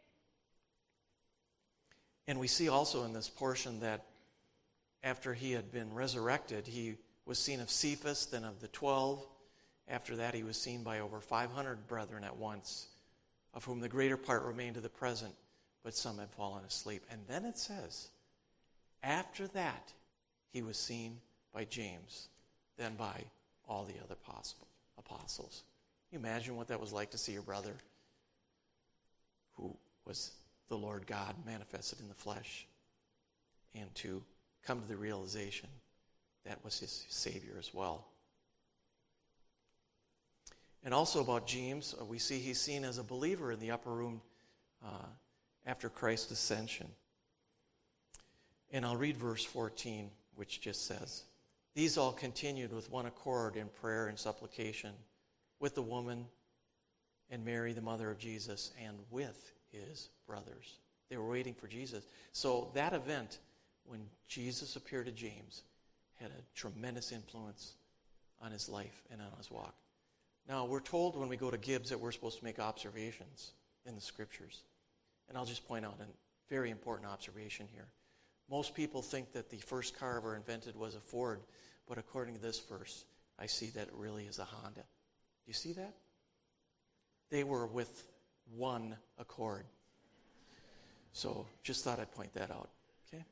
And we see also in this portion that after he had been resurrected, he was seen of Cephas, then of the 12. After that, he was seen by over 500 brethren at once, of whom the greater part remain to the present, but some had fallen asleep. And then it says, after that, he was seen by James, then by all the other apostles. Can you imagine what that was like to see your brother, who was the Lord God manifested in the flesh, and to come to the realization that was his Savior as well. And also about James, we see he's seen as a believer in the upper room after Christ's ascension. And I'll read verse 14, which just says, "These all continued with one accord in prayer and supplication with the woman and Mary, the mother of Jesus, and with his brothers." They were waiting for Jesus. So that event, when Jesus appeared to James, had a tremendous influence on his life and on his walk. Now, we're told when we go to Gibbs that we're supposed to make observations in the Scriptures. And I'll just point out a very important observation here. Most people think that the first car ever invented was a Ford, but according to this verse, I see that it really is a Honda. Do you see that? They were with one accord. So just thought I'd point that out. Okay?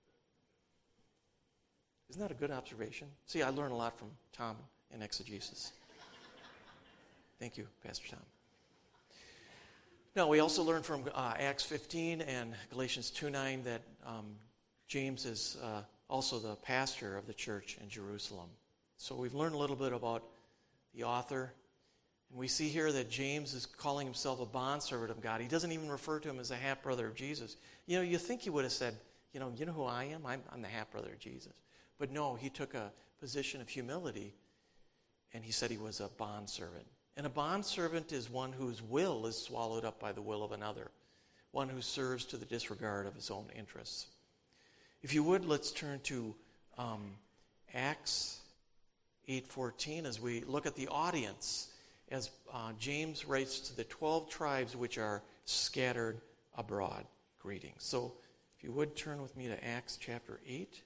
Isn't that a good observation? See, I learn a lot from Tom in exegesis. Thank you, Pastor Tom. Now, we also learn from Acts 15 and Galatians 2:9 that James is also the pastor of the church in Jerusalem. So we've learned a little bit about the author. And we see here that James is calling himself a bondservant of God. He doesn't even refer to him as a half-brother of Jesus. You know, you think he would have said, you know who I am? I'm the half-brother of Jesus. But no, he took a position of humility, and he said he was a bondservant. And a bondservant is one whose will is swallowed up by the will of another, one who serves to the disregard of his own interests. If you would, let's turn to Acts 8:14 as we look at the audience, as James writes to the 12 tribes which are scattered abroad. Greetings. So if you would turn with me to Acts chapter 8.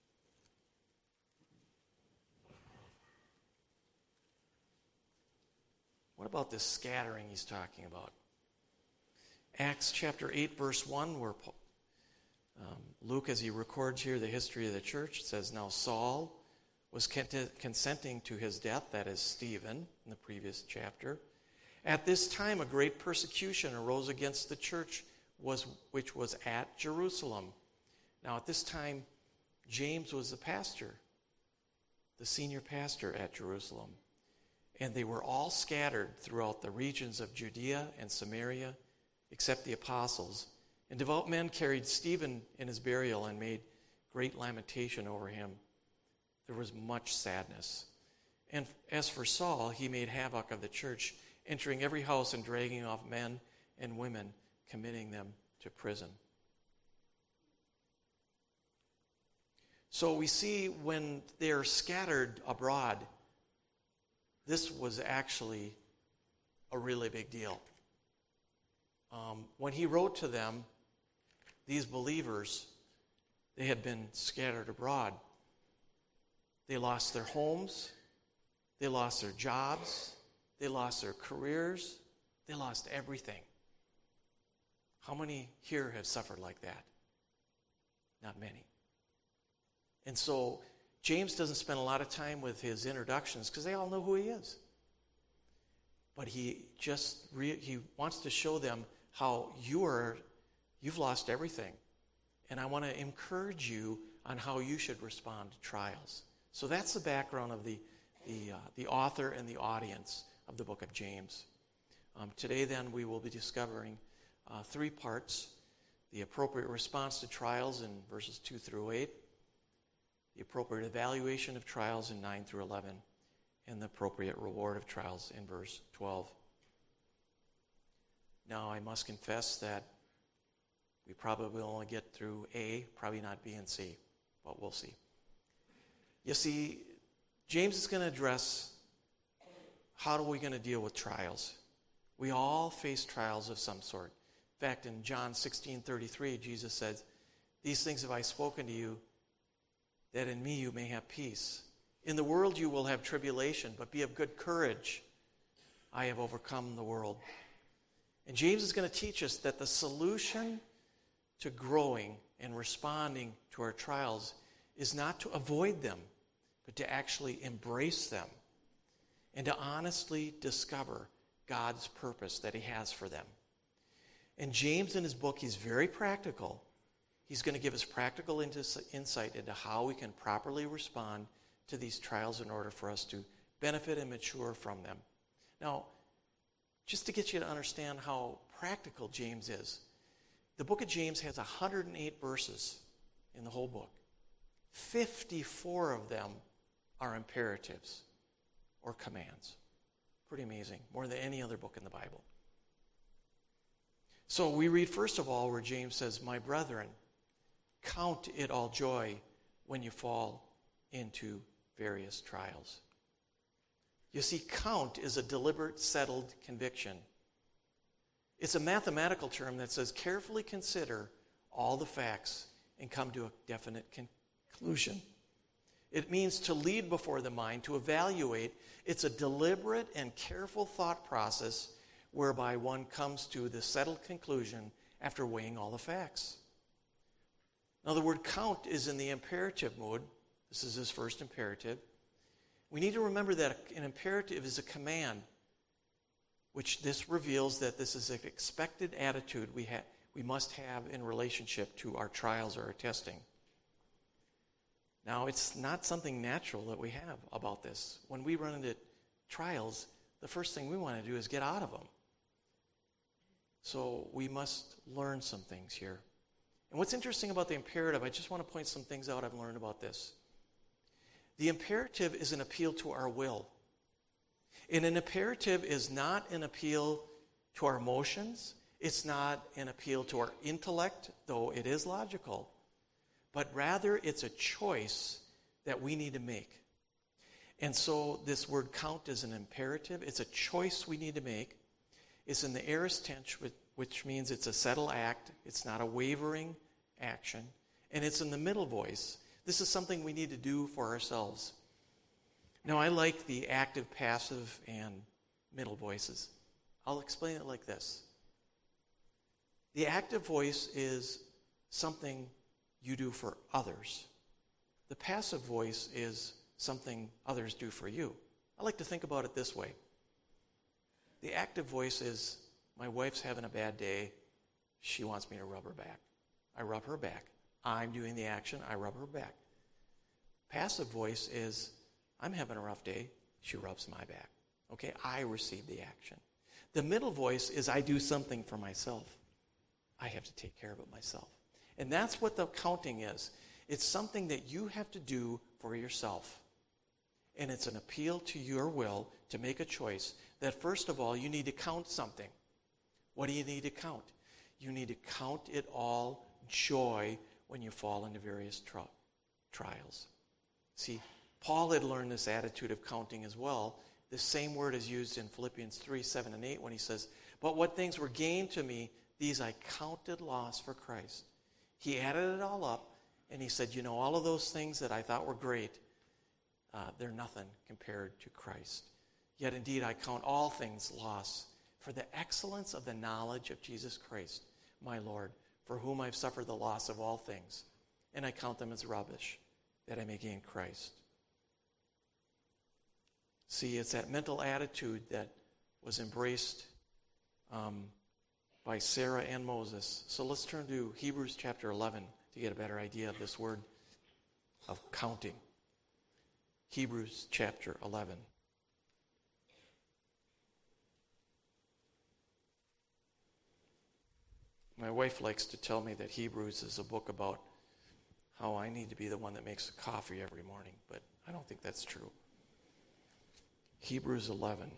What about this scattering he's talking about? Acts chapter 8, verse 1, where Luke, as he records here the history of the church, says, "Now Saul was consenting to his death, that is Stephen in the previous chapter. At this time, a great persecution arose against the church which was at Jerusalem. Now, at this time, James was the pastor, the senior pastor at Jerusalem. And they were all scattered throughout the regions of Judea and Samaria, except the apostles. And devout men carried Stephen in his burial and made great lamentation over him. There was much sadness. And as for Saul, he made havoc of the church, entering every house and dragging off men and women, committing them to prison. So we see when they're scattered abroad, this was actually a really big deal. When he wrote to them, these believers, they had been scattered abroad. They lost their homes, they lost their jobs, they lost their careers, they lost everything. How many here have suffered like that? Not many. And so James doesn't spend a lot of time with his introductions because they all know who he is. But he wants to show them how you've lost everything. And I want to encourage you on how you should respond to trials. So that's the background of the author and the audience of the book of James. Today then we will be discovering 3 parts: the appropriate response to trials in verses 2 through 8, the appropriate evaluation of trials in 9 through 11, and the appropriate reward of trials in verse 12. Now, I must confess that we probably will only get through A, probably not B and C, but we'll see. You see, James is going to address how are we going to deal with trials. We all face trials of some sort. In fact, in John 16:33, Jesus says, "These things have I spoken to you, that in me you may have peace. In the world you will have tribulation, but be of good courage. I have overcome the world." And James is going to teach us that the solution to growing and responding to our trials is not to avoid them, but to actually embrace them and to honestly discover God's purpose that he has for them. And James in his book, he's very practical. He's going to give us practical insight into how we can properly respond to these trials in order for us to benefit and mature from them. Now, just to get you to understand how practical James is, the book of James has 108 verses in the whole book. 54 of them are imperatives or commands. Pretty amazing, more than any other book in the Bible. So we read first of all where James says, "My brethren, count it all joy when you fall into various trials." You see, count is a deliberate, settled conviction. It's a mathematical term that says carefully consider all the facts and come to a definite conclusion. It means to lead before the mind, to evaluate. It's a deliberate and careful thought process whereby one comes to the settled conclusion after weighing all the facts. Now, the word count is in the imperative mode. This is his first imperative. We need to remember that an imperative is a command, which this reveals that this is an expected attitude we must have in relationship to our trials or our testing. Now, it's not something natural that we have about this. When we run into trials, the first thing we want to do is get out of them. So we must learn some things here. And what's interesting about the imperative, I just want to point some things out I've learned about this. The imperative is an appeal to our will. And an imperative is not an appeal to our emotions. It's not an appeal to our intellect, though it is logical. But rather, it's a choice that we need to make. And so this word count is an imperative. It's a choice we need to make. It's in the aorist tense, which means it's a settled act. It's not a wavering action. And it's in the middle voice. This is something we need to do for ourselves. Now, I like the active, passive, and middle voices. I'll explain it like this. The active voice is something you do for others. The passive voice is something others do for you. I like to think about it this way. The active voice is, my wife's having a bad day. She wants me to rub her back. I rub her back. I'm doing the action. I rub her back. Passive voice is, I'm having a rough day. She rubs my back. Okay, I receive the action. The middle voice is, I do something for myself. I have to take care of it myself. And that's what the counting is. It's something that you have to do for yourself. And it's an appeal to your will to make a choice that, first of all, you need to count something. What do you need to count? You need to count it all joy when you fall into various trials. See, Paul had learned this attitude of counting as well. The same word is used in Philippians 3, 7, and 8 when he says, but what things were gained to me, these I counted loss for Christ. He added it all up, and he said, all of those things that I thought were great, they're nothing compared to Christ. Yet indeed I count all things loss for the excellence of the knowledge of Jesus Christ, my Lord, for whom I've suffered the loss of all things, and I count them as rubbish, that I may gain Christ. See, it's that mental attitude that was embraced by Sarah and Moses. So let's turn to Hebrews chapter 11 to get a better idea of this word of counting. Hebrews chapter 11. My wife likes to tell me that Hebrews is a book about how I need to be the one that makes the coffee every morning, but I don't think that's true. Hebrews 11.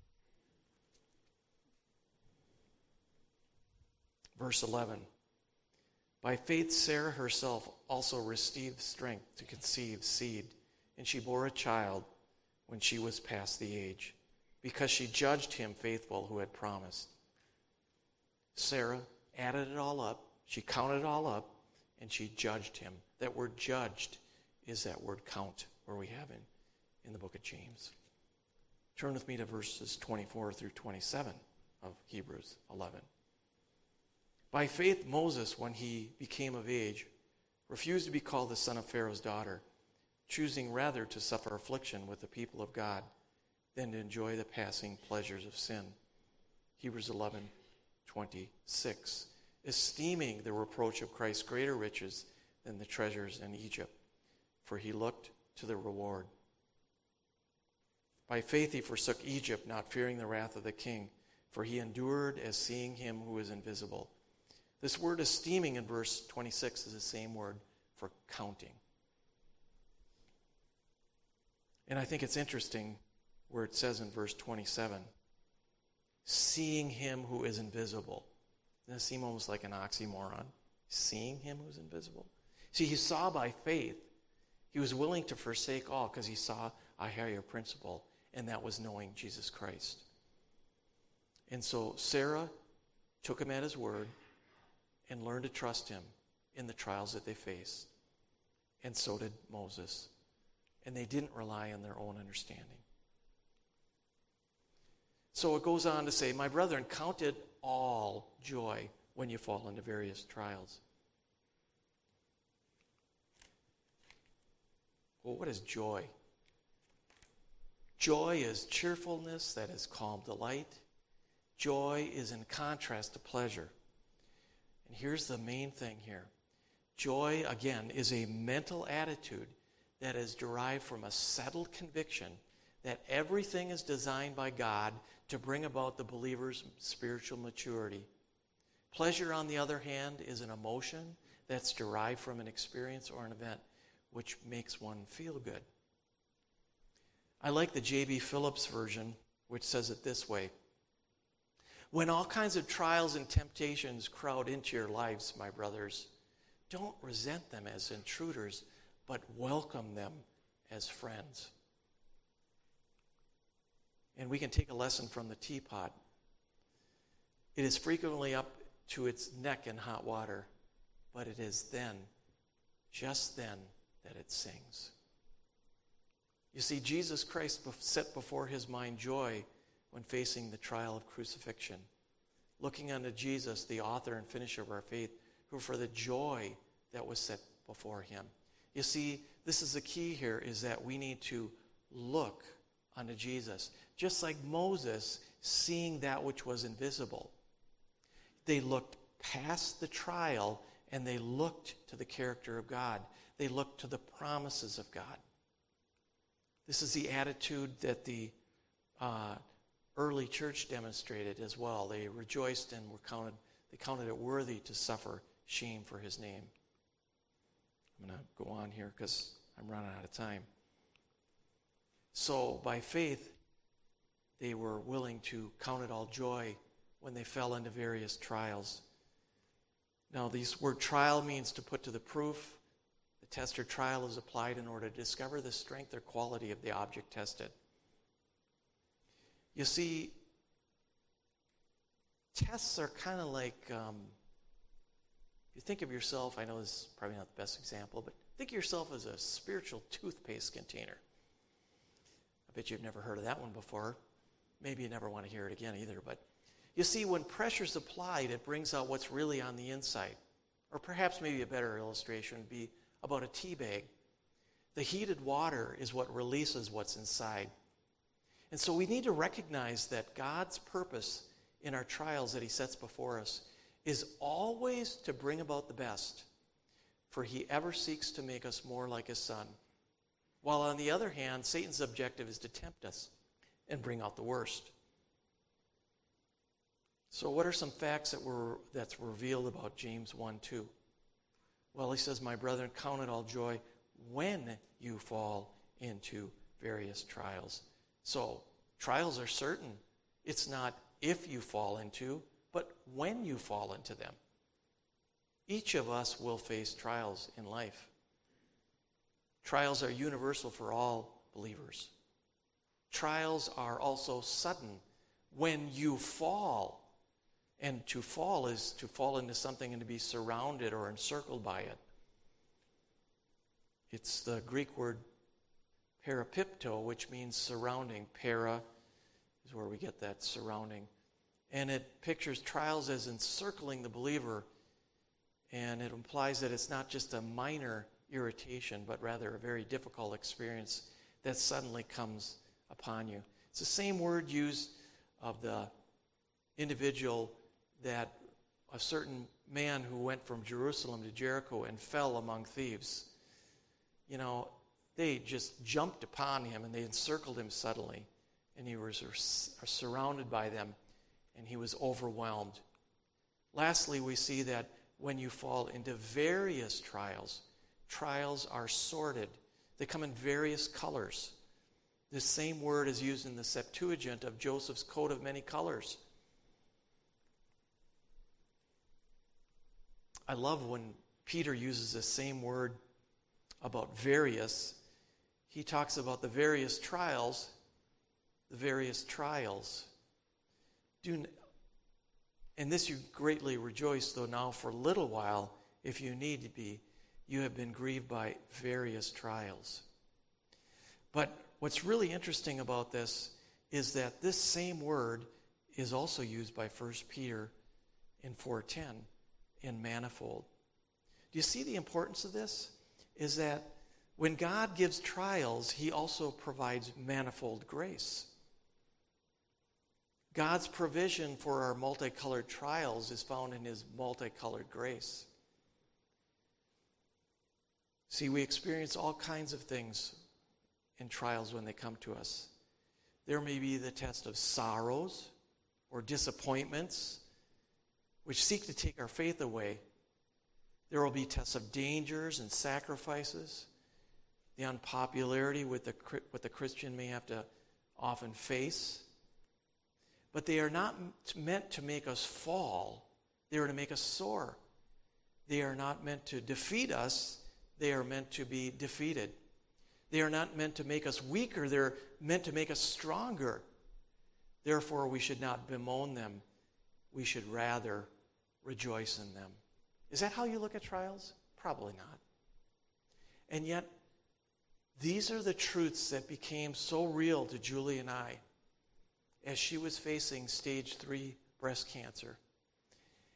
Verse 11. By faith Sarah herself also received strength to conceive seed, and she bore a child when she was past the age, because she judged him faithful who had promised. Sarah added it all up, she counted it all up, and she judged him. That word judged is that word count, where we have it in the book of James. Turn with me to verses 24 through 27 of Hebrews 11. By faith Moses, when he became of age, refused to be called the son of Pharaoh's daughter, choosing rather to suffer affliction with the people of God than to enjoy the passing pleasures of sin. Hebrews 11:26. Esteeming the reproach of Christ greater riches than the treasures in Egypt, for he looked to the reward. By faith he forsook Egypt, not fearing the wrath of the king, for he endured as seeing him who is invisible. This word esteeming in verse 26 is the same word for counting. And I think it's interesting where it says in verse 27, seeing him who is invisible. Doesn't it seem almost like an oxymoron? Seeing him who's invisible. See, he saw by faith. He was willing to forsake all because he saw a higher principle, and that was knowing Jesus Christ. And so Sarah took him at his word and learned to trust him in the trials that they faced. And so did Moses. And they didn't rely on their own understanding. So it goes on to say, my brethren, count it all joy when you fall into various trials. Well, what is joy? Joy is cheerfulness that is calm delight. Joy is in contrast to pleasure. And here's the main thing here. Joy, again, is a mental attitude that is derived from a settled conviction that everything is designed by God to bring about the believer's spiritual maturity. Pleasure, on the other hand, is an emotion that's derived from an experience or an event which makes one feel good. I like the J.B. Phillips version, which says it this way. When all kinds of trials and temptations crowd into your lives, my brothers, don't resent them as intruders, but welcome them as friends. And we can take a lesson from the teapot. It is frequently up to its neck in hot water, but it is then, just then, that it sings. You see, Jesus Christ set before his mind joy when facing the trial of crucifixion, looking unto Jesus, the author and finisher of our faith, who for the joy that was set before him. You see, This is the key here, is that we need to look unto Jesus. Just like Moses seeing that which was invisible. They looked past the trial and they looked to the character of God. They looked to the promises of God. This is the attitude that the early church demonstrated as well. They rejoiced and they counted it worthy to suffer shame for his name. I'm going to go on here because I'm running out of time. So by faith, they were willing to count it all joy when they fell into various trials. Now, this word trial means to put to the proof. The test or trial is applied in order to discover the strength or quality of the object tested. You see, tests are kind of like, if you think of yourself, I know this is probably not the best example, but think of yourself as a spiritual toothpaste container. I bet you've never heard of that one before. Maybe you never want to hear it again either, but you see, when pressure's applied, it brings out what's really on the inside. Or perhaps maybe a better illustration would be about a tea bag. The heated water is what releases what's inside. And so we need to recognize that God's purpose in our trials that he sets before us is always to bring about the best, for he ever seeks to make us more like his Son. While on the other hand, Satan's objective is to tempt us and bring out the worst. So what are some facts that's revealed about James 1:2? Well, he says, "My brethren, count it all joy when you fall into various trials." So trials are certain. It's not if you fall into, but when you fall into them. Each of us will face trials in life. Trials are universal for all believers. Trials are also sudden. When you fall, and to fall is to fall into something and to be surrounded or encircled by it. It's the Greek word parapipto, which means surrounding. Para is where we get that surrounding. And it pictures trials as encircling the believer, and it implies that it's not just a minor irritation, but rather a very difficult experience that suddenly comes upon you. It's the same word used of the individual that a certain man who went from Jerusalem to Jericho and fell among thieves. You know, they just jumped upon him and they encircled him suddenly, and he was surrounded by them, and he was overwhelmed. Lastly, we see that when you fall into various trials, trials are sorted. They come in various colors. This same word is used in the Septuagint of Joseph's coat of many colors. I love when Peter uses the same word about various. He talks about the various trials, the various trials. In this you greatly rejoice, though now for a little while, if you need to be, you have been grieved by various trials. But what's really interesting about this is that this same word is also used by 1 Peter in 4:10 in manifold. Do you see the importance of this? Is that when God gives trials, he also provides manifold grace. God's provision for our multicolored trials is found in his multicolored grace. See, we experience all kinds of things in trials when they come to us. There may be the test of sorrows or disappointments, which seek to take our faith away. There will be tests of dangers and sacrifices, the unpopularity what the Christian may have to often face. But they are not meant to make us fall. They are to make us soar. They are not meant to defeat us. They are meant to be defeated. They are not meant to make us weaker. They're meant to make us stronger. Therefore, we should not bemoan them. We should rather rejoice in them. Is that how you look at trials? Probably not. And yet, these are the truths that became so real to Julie and I as she was facing stage 3 breast cancer.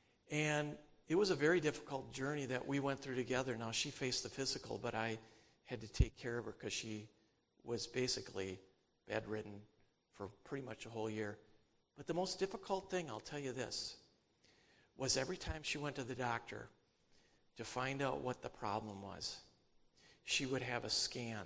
And it was a very difficult journey that we went through together. Now, she faced the physical, but I had to take care of her because she was basically bedridden for pretty much a whole year. But the most difficult thing, I'll tell you this, was every time she went to the doctor to find out what the problem was, she would have a scan.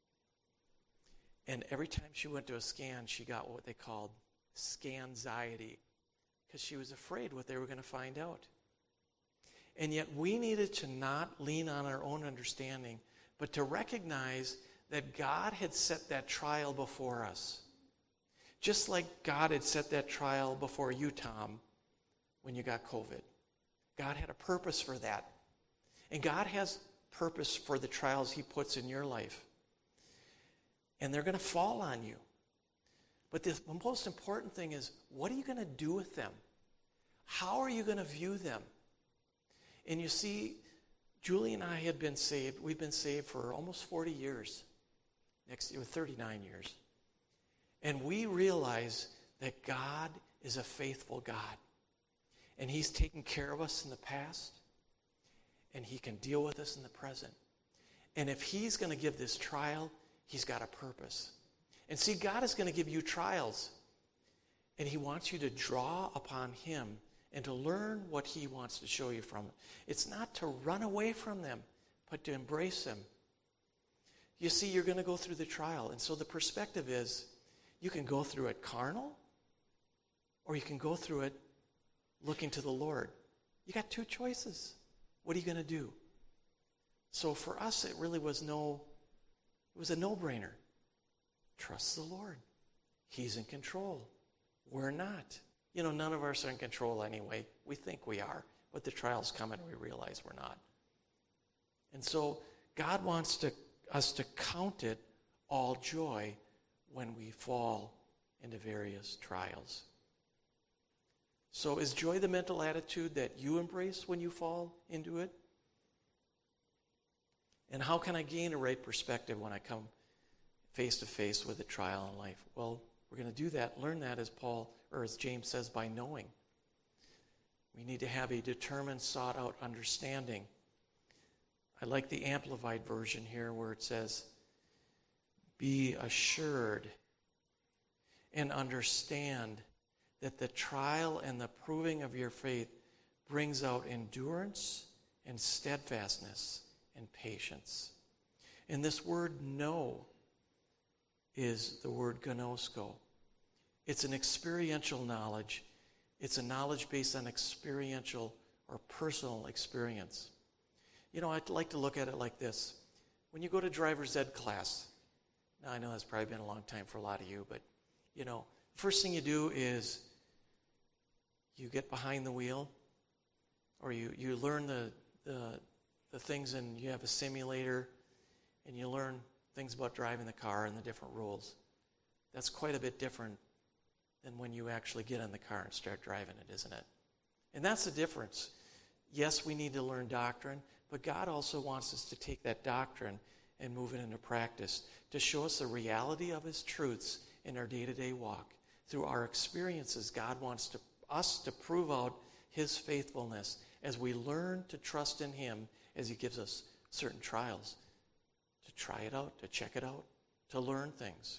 And every time she went to a scan, she got what they called scanxiety, because she was afraid what they were going to find out. And yet we needed to not lean on our own understanding, but to recognize that God had set that trial before us. Just like God had set that trial before you, Tom, when you got COVID. God had a purpose for that. And God has purpose for the trials he puts in your life. And they're going to fall on you. But the most important thing is, what are you going to do with them? How are you going to view them? And you see, Julie and I had been saved. We've been saved for almost 40 years. Next year, 39 years. And we realize that God is a faithful God. And he's taken care of us in the past. And he can deal with us in the present. And if he's going to give this trial, he's got a purpose. And see, God is going to give you trials. And he wants you to draw upon him and to learn what he wants to show you from it. It's not to run away from them, but to embrace them. You see, you're going to go through the trial. And so the perspective is, you can go through it carnal, or you can go through it looking to the Lord. You got two choices. What are you going to do? So for us, it really was a no-brainer. Trust the Lord. He's in control. We're not. You know, none of us are in control anyway. We think we are, but the trials come and we realize we're not. And so God wants us to count it all joy when we fall into various trials. So is joy the mental attitude that you embrace when you fall into it? And how can I gain a right perspective when I come face to face with a trial in life? Well, we're going to do that, learn that as James says, by knowing. We need to have a determined, sought-out understanding. I like the Amplified version here where it says, be assured and understand that the trial and the proving of your faith brings out endurance and steadfastness and patience. And this word know is the word gnosko. It's an experiential knowledge. It's a knowledge based on experiential or personal experience. You know, I'd like to look at it like this. When you go to driver's ed class, now I know that's probably been a long time for a lot of you, but, you know, first thing you do is you get behind the wheel, or you learn the things, and you have a simulator, and you learn things about driving the car and the different rules. That's quite a bit different than when you actually get in the car and start driving it, isn't it? And that's the difference. Yes, we need to learn doctrine, but God also wants us to take that doctrine and move it into practice to show us the reality of his truths in our day-to-day walk. Through our experiences, God wants us to prove out his faithfulness as we learn to trust in him as he gives us certain trials, to try it out, to check it out, to learn things.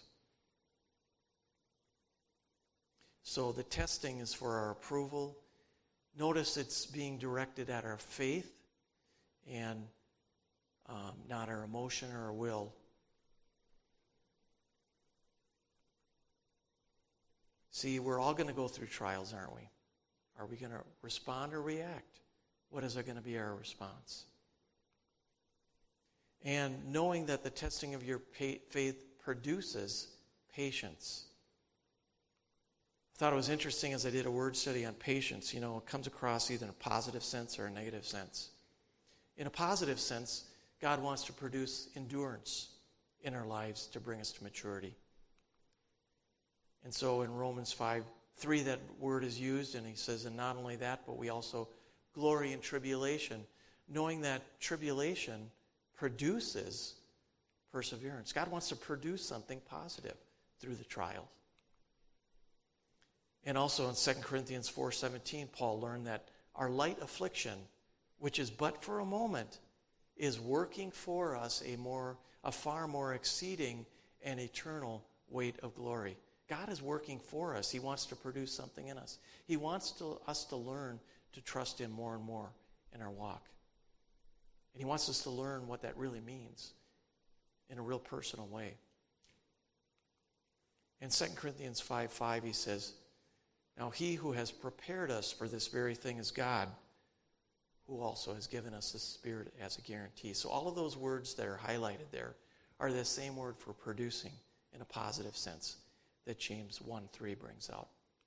So the testing is for our approval. Notice it's being directed at our faith and not our emotion or our will. See, we're all going to go through trials, aren't we? Are we going to respond or react? What is going to be our response? And knowing that the testing of your faith produces patience. I thought it was interesting as I did a word study on patience. You know, it comes across either in a positive sense or a negative sense. In a positive sense, God wants to produce endurance in our lives to bring us to maturity. And so in Romans 5:3, that word is used, and he says, and not only that, but we also glory in tribulation, knowing that tribulation produces perseverance. God wants to produce something positive through the trials. And also in 2 Corinthians 4:17, Paul learned that our light affliction, which is but for a moment, is working for us a far more exceeding and eternal weight of glory. God is working for us. He wants to produce something in us. He wants us to learn to trust Him more and more in our walk. And He wants us to learn what that really means in a real personal way. In 2 Corinthians 5:5, he says, "Now He who has prepared us for this very thing is God, who also has given us the Spirit as a guarantee." So all of those words that are highlighted there are the same word for producing in a positive sense that James 1:3 brings out.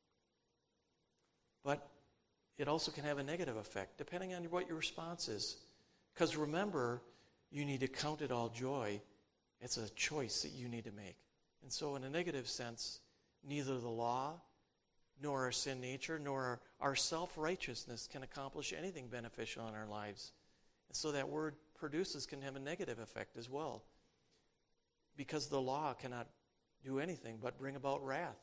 But it also can have a negative effect, depending on what your response is. Because remember, you need to count it all joy. It's a choice that you need to make. And so in a negative sense, neither the law, nor our sin nature, nor our self-righteousness can accomplish anything beneficial in our lives. And so that word produces can have a negative effect as well. Because the law cannot do anything but bring about wrath.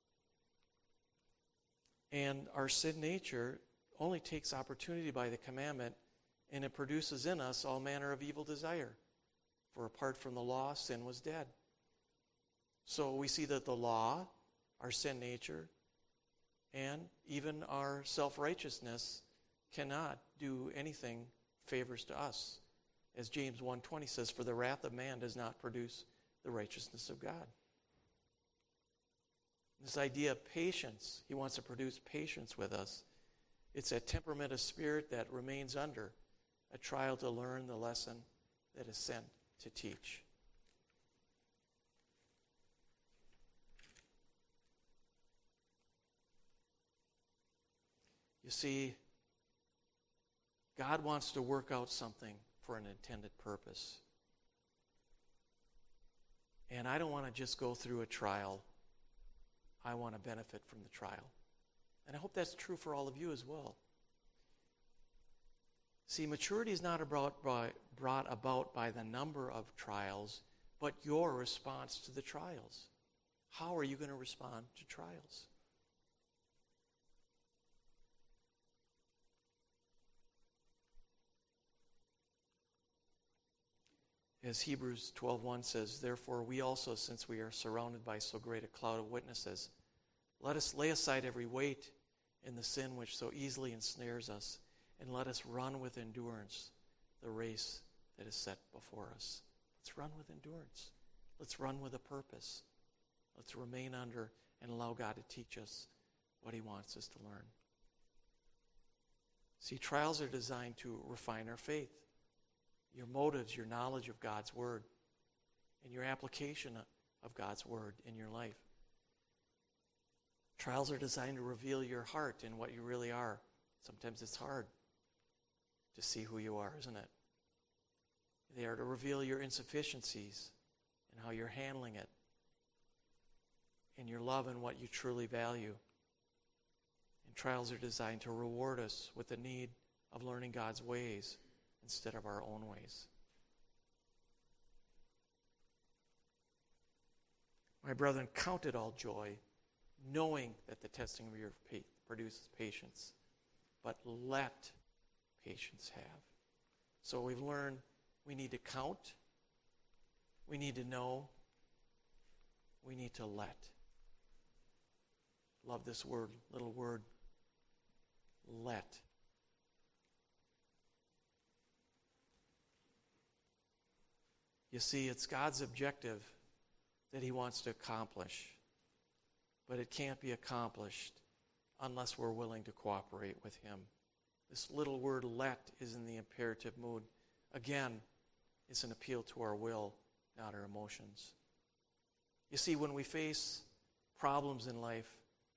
And our sin nature only takes opportunity by the commandment, and it produces in us all manner of evil desire. For apart from the law, sin was dead. So we see that the law, our sin nature, and even our self-righteousness cannot do anything favors to us. As James 1:20 says, "For the wrath of man does not produce the righteousness of God." This idea of patience, He wants to produce patience with us. It's a temperament of spirit that remains under a trial to learn the lesson that is sent to teach. You see, God wants to work out something for an intended purpose. And I don't want to just go through a trial. I want to benefit from the trial. And I hope that's true for all of you as well. See, maturity is not brought about by the number of trials, but your response to the trials. How are you going to respond to trials? As Hebrews 12:1 says, "Therefore we also, since we are surrounded by so great a cloud of witnesses, let us lay aside every weight and the sin which so easily ensnares us, and let us run with endurance the race that is set before us." Let's run with endurance. Let's run with a purpose. Let's remain under and allow God to teach us what He wants us to learn. See, trials are designed to refine our faith. Your motives, your knowledge of God's Word, and your application of God's Word in your life. Trials are designed to reveal your heart and what you really are. Sometimes it's hard to see who you are, isn't it? They are to reveal your insufficiencies and how you're handling it, and your love and what you truly value. And trials are designed to reward us with the need of learning God's ways instead of our own ways. My brethren, count it all joy, knowing that the testing of your faith produces patience, but let patience have. So we've learned we need to count, we need to know, we need to let. Love this word, little word, let. You see, it's God's objective that He wants to accomplish, but it can't be accomplished unless we're willing to cooperate with Him. This little word let is in the imperative mood. Again, it's an appeal to our will, not our emotions. You see, when we face problems in life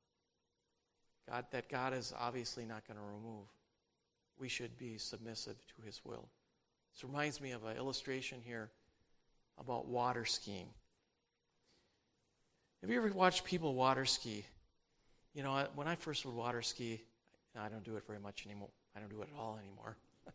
that God is obviously not going to remove, we should be submissive to His will. This reminds me of an illustration here about water skiing. Have you ever watched people water ski? You know, when I first would water ski, I don't do it very much anymore. I don't do it at all anymore.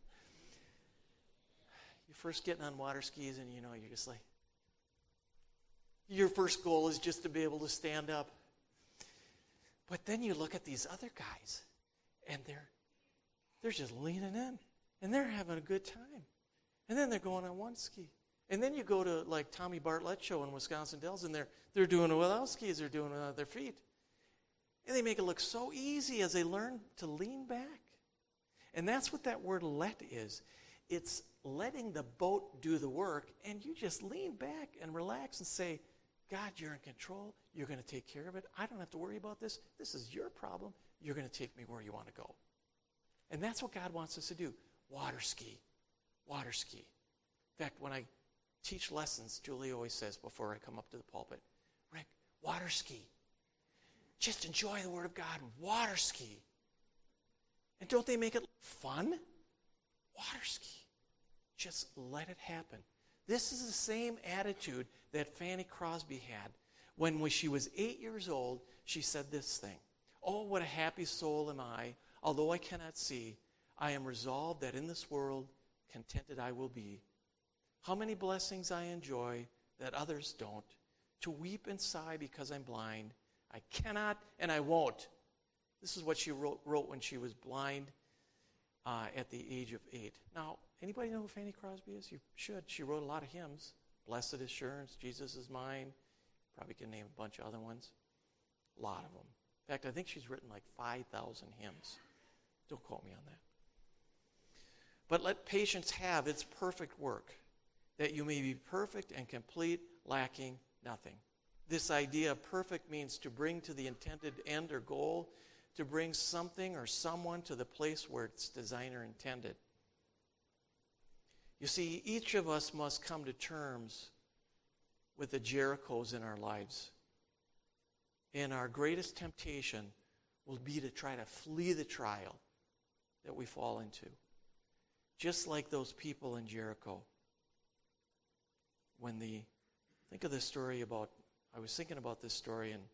You're first getting on water skis and, you're just like, your first goal is just to be able to stand up. But then you look at these other guys, and they're just leaning in, and they're having a good time. And then they're going on one ski, And then you go to like Tommy Bartlett show in Wisconsin Dells, and they're doing it without skis, they're doing it without their feet. And they make it look so easy as they learn to lean back. And that's what that word let is. It's letting the boat do the work, and you just lean back and relax and say, God, you're in control. You're going to take care of it. I don't have to worry about this. This is your problem. You're going to take me where you want to go. And that's what God wants us to do. Water ski. Water ski. In fact, when I teach lessons, Julie always says before I come up to the pulpit, Rick, water ski. Just enjoy the Word of God. Water ski. And don't they make it fun? Water ski. Just let it happen. This is the same attitude that Fanny Crosby had. When she was 8 years old, she said this thing. Oh, what a happy soul am I. Although I cannot see, I am resolved that in this world contented I will be. How many blessings I enjoy that others don't. To weep and sigh because I'm blind. I cannot and I won't. This is what she wrote when she was blind at the age of 8. Now, anybody know who Fanny Crosby is? You should. She wrote a lot of hymns. Blessed Assurance, Jesus is Mine. Probably can name a bunch of other ones. A lot of them. In fact, I think she's written like 5,000 hymns. Don't quote me on that. But let patience have its perfect work, that you may be perfect and complete, lacking nothing. This idea of perfect means to bring to the intended end or goal, to bring something or someone to the place where its designer intended. You see, each of us must come to terms with the Jerichos in our lives. And our greatest temptation will be to try to flee the trial that we fall into. Just like those people in Jericho. Think of this story about, I was thinking about this story, and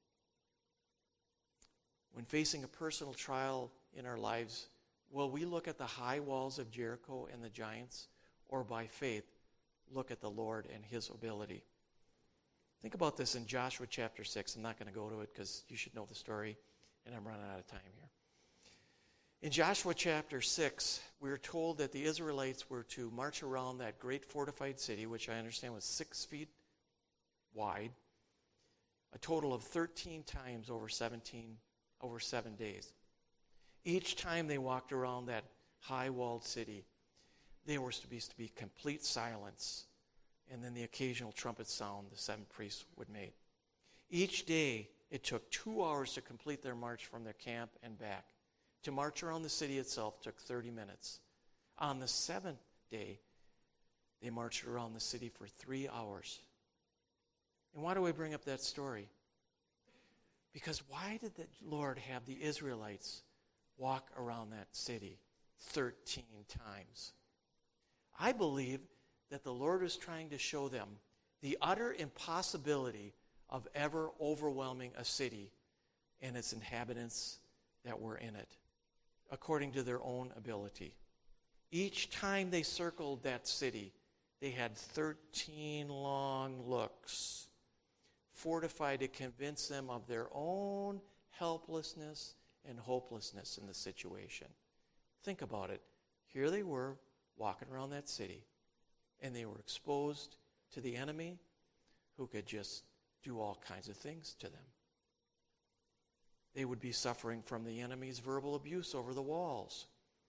when facing a personal trial in our lives, will we look at the high walls of Jericho and the giants, or by faith, look at the Lord and His ability? Think about this in Joshua chapter 6. I'm not going to go to it because you should know the story, and I'm running out of time here. In Joshua chapter 6, we're told that the Israelites were to march around that great fortified city, which I understand was 6 feet wide, a total of 13 times over 7 days. Each time they walked around that high-walled city, there was to be complete silence, and then the occasional trumpet sound the 7 priests would make. Each day, it took 2 hours to complete their march from their camp and back. To march around the city itself took 30 minutes. On the 7th day, they marched around the city for 3 hours. And why do I bring up that story? Because why did the Lord have the Israelites walk around that city 13 times? I believe that the Lord is trying to show them the utter impossibility of ever overwhelming a city and its inhabitants that were in it, according to their own ability. Each time they circled that city, they had 13 long looks, fortified to convince them of their own helplessness and hopelessness in the situation. Think about it. Here they were, walking around that city, and they were exposed to the enemy who could just do all kinds of things to them. They would be suffering from the enemy's verbal abuse over the walls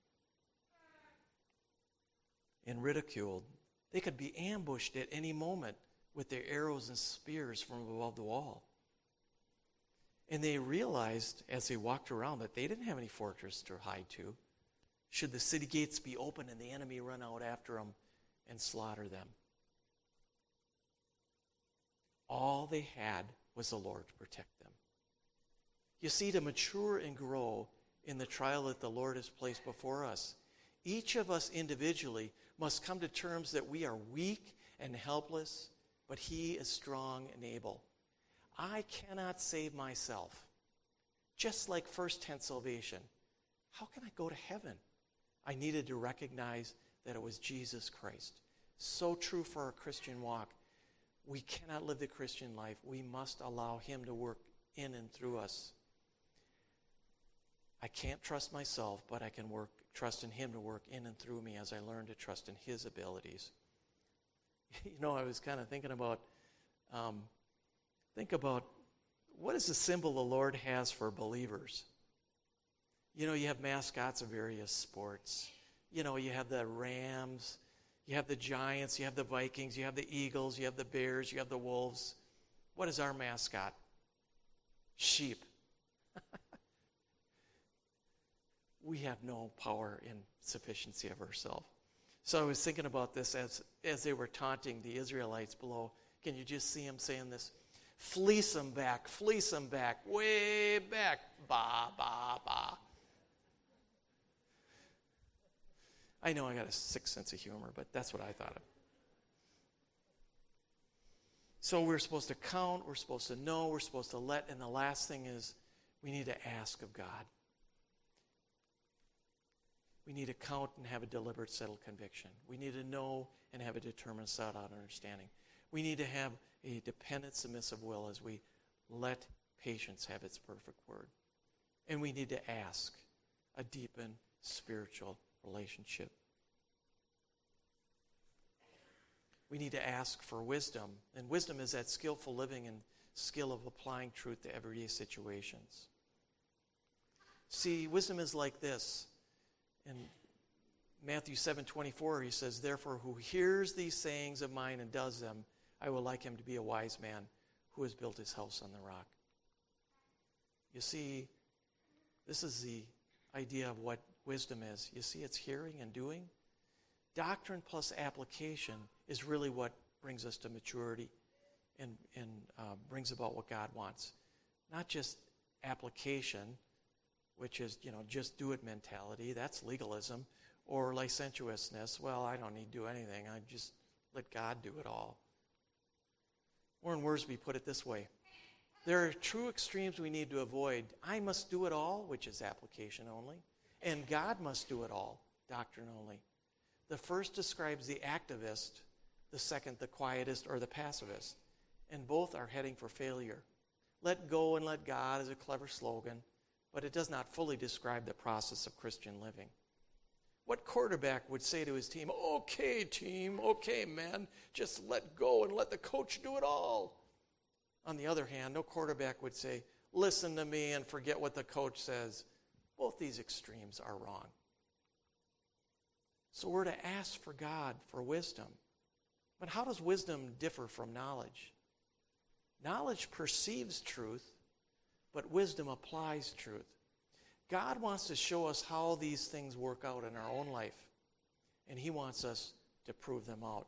and ridiculed. They could be ambushed at any moment with their arrows and spears from above the wall. And they realized as they walked around that they didn't have any fortress to hide to. Should the city gates be open and the enemy run out after them and slaughter them? All they had was the Lord to protect them. You see, to mature and grow in the trial that the Lord has placed before us, each of us individually must come to terms that we are weak and helpless, but He is strong and able. I cannot save myself. Just like first tense salvation, how can I go to heaven? I needed to recognize that it was Jesus Christ. So true for our Christian walk. We cannot live the Christian life. We must allow Him to work in and through us. I can't trust myself, but I can trust in Him to work in and through me as I learn to trust in His abilities. I was kind of thinking about, what is the symbol the Lord has for believers? You have mascots of various sports. You have the Rams, you have the Giants, you have the Vikings, you have the Eagles, you have the Bears, you have the Wolves. What is our mascot? Sheep. We have no power in sufficiency of ourselves. So I was thinking about this as they were taunting the Israelites below. Can you just see them saying this? Fleece them back, way back, ba, ba, ba. I know I got a sick sense of humor, but that's what I thought of. So we're supposed to count, we're supposed to know, we're supposed to let, and the last thing is we need to ask of God. We need to count and have a deliberate, settled conviction. We need to know and have a determined, sought-out understanding. We need to have a dependent, submissive will as we let patience have its perfect word. And we need to ask a deepened spiritual relationship. We need to ask for wisdom. And wisdom is that skillful living and skill of applying truth to everyday situations. See, wisdom is like this. In Matthew 7:24, he says, "Therefore, who hears these sayings of mine and does them, I will like him to be a wise man who has built his house on the rock." You see, this is the idea of what wisdom is. You see, it's hearing and doing. Doctrine plus application is really what brings us to maturity and brings about what God wants. Not just application, which is, just do it mentality. That's legalism. Or licentiousness. Well, I don't need to do anything. I just let God do it all. Warren Wiersbe put it this way. There are two extremes we need to avoid. I must do it all, which is application only, and God must do it all, doctrine only. The first describes the activist, the second the quietist or the pacifist, and both are heading for failure. Let go and let God is a clever slogan, but it does not fully describe the process of Christian living. What quarterback would say to his team, "Okay, team, okay, man, just let go and let the coach do it all"? On the other hand, no quarterback would say, "Listen to me and forget what the coach says." Both these extremes are wrong. So we're to ask for God for wisdom. But how does wisdom differ from knowledge? Knowledge perceives truth, but wisdom applies truth. God wants to show us how these things work out in our own life, and He wants us to prove them out.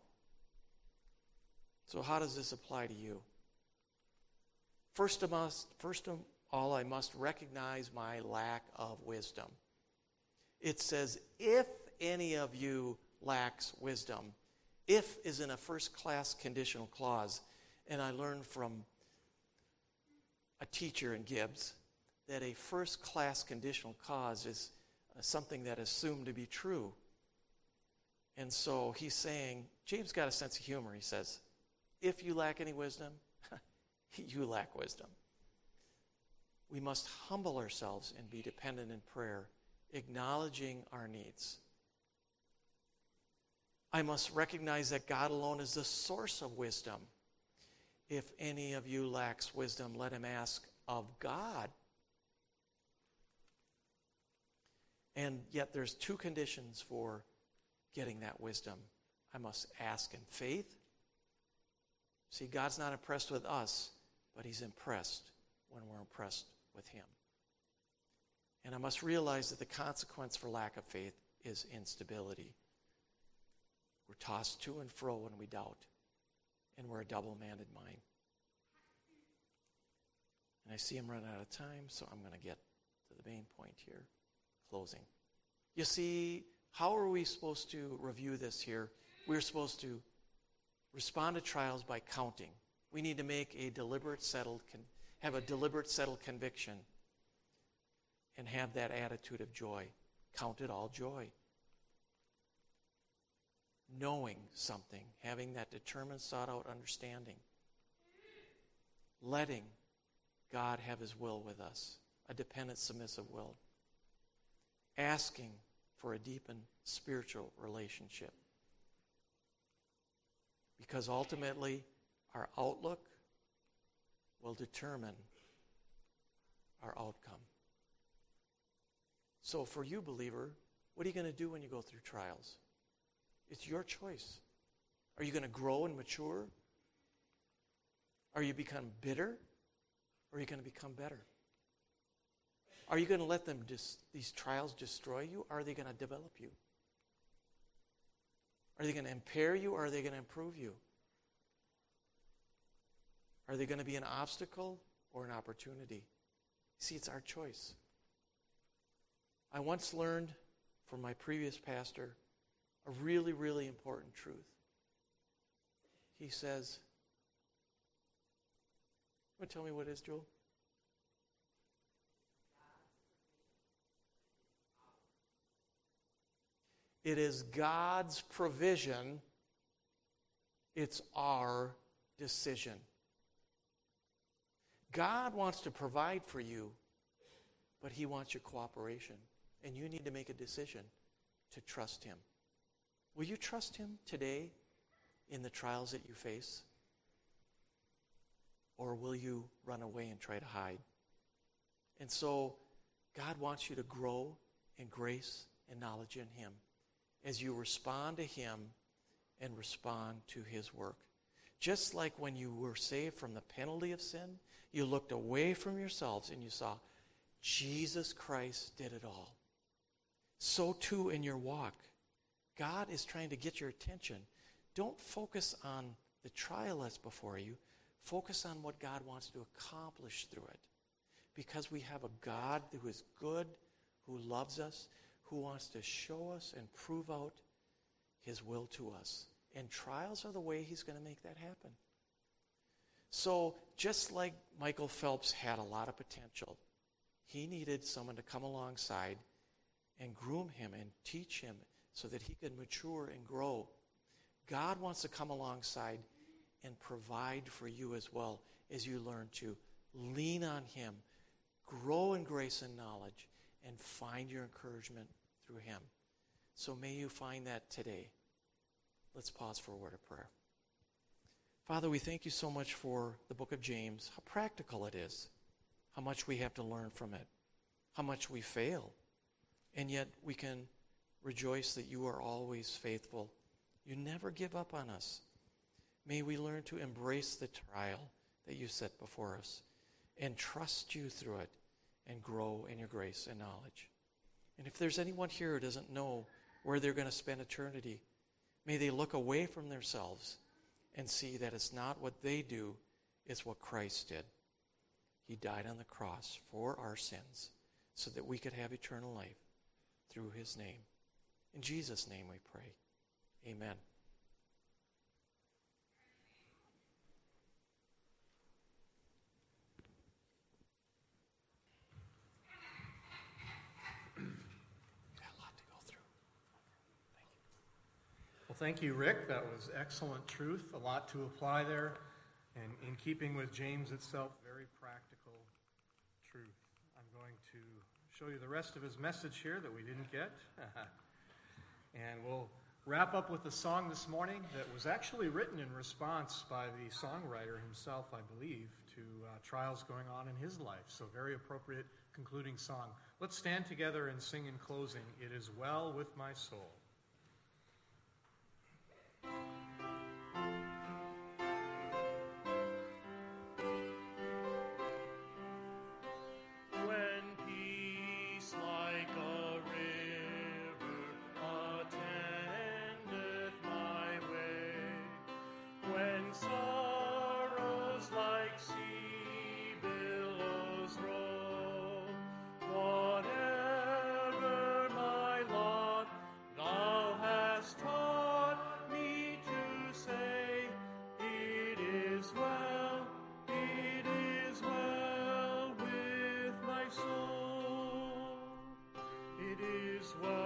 So how does this apply to you? First of all, I must recognize my lack of wisdom. It says, if any of you lacks wisdom. If is in a first-class conditional clause, and I learned from a teacher in Gibbs that a first-class conditional clause is something that is assumed to be true. And so he's saying, James got a sense of humor. He says, if you lack any wisdom, you lack wisdom. We must humble ourselves and be dependent in prayer, acknowledging our needs. I must recognize that God alone is the source of wisdom. If any of you lacks wisdom, let him ask of God. And yet there's two conditions for getting that wisdom. I must ask in faith. See, God's not impressed with us, but He's impressed when we're impressed with Him. And I must realize that the consequence for lack of faith is instability. We're tossed to and fro when we doubt, and we're a double-minded mind. And I see I'm running out of time, so I'm going to get to the main point here. Closing. You see, how are we supposed to review this here? We're supposed to respond to trials by counting. We need to make a deliberate, settled conviction and have that attitude of joy. Count it all joy. Knowing something, having that determined, sought-out understanding. Letting God have His will with us, a dependent, submissive will. Asking for a deepened spiritual relationship. Because ultimately, our outlook will determine our outcome. So for you, believer, what are you going to do when you go through trials? It's your choice. Are you going to grow and mature? Are you become bitter? Or are you going to become better? Are you going to let these trials destroy you? Or are they going to develop you? Are they going to impair you or are they going to improve you? Are they going to be an obstacle or an opportunity? See, it's our choice. I once learned from my previous pastor a really, really important truth. He says, you want to tell me what it is, Joel? It is God's provision. It's our decision. God wants to provide for you, but He wants your cooperation. And you need to make a decision to trust Him. Will you trust Him today in the trials that you face? Or will you run away and try to hide? And so, God wants you to grow in grace and knowledge in Him as you respond to Him and respond to His work. Just like when you were saved from the penalty of sin, you looked away from yourselves and you saw Jesus Christ did it all. So too in your walk. God is trying to get your attention. Don't focus on the trial that's before you. Focus on what God wants to accomplish through it. Because we have a God who is good, who loves us, who wants to show us and prove out His will to us. And trials are the way He's going to make that happen. So just like Michael Phelps had a lot of potential, he needed someone to come alongside and groom him and teach him so that he could mature and grow. God wants to come alongside and provide for you as well as you learn to lean on Him, grow in grace and knowledge, and find your encouragement through Him. So may you find that today. Let's pause for a word of prayer. Father, we thank you so much for the book of James, how practical it is, how much we have to learn from it, how much we fail, and yet we can rejoice that you are always faithful. You never give up on us. May we learn to embrace the trial that you set before us and trust you through it and grow in your grace and knowledge. And if there's anyone here who doesn't know where they're going to spend eternity, may they look away from themselves and see that it's not what they do, it's what Christ did. He died on the cross for our sins so that we could have eternal life through His name. In Jesus' name we pray. Amen. Well, thank you, Rick. That was excellent truth. A lot to apply there. And in keeping with James itself, very practical truth. I'm going to show you the rest of his message here that we didn't get. And we'll wrap up with a song this morning that was actually written in response by the songwriter himself, I believe, to trials going on in his life. So very appropriate concluding song. Let's stand together and sing in closing, "It Is Well With My Soul." Well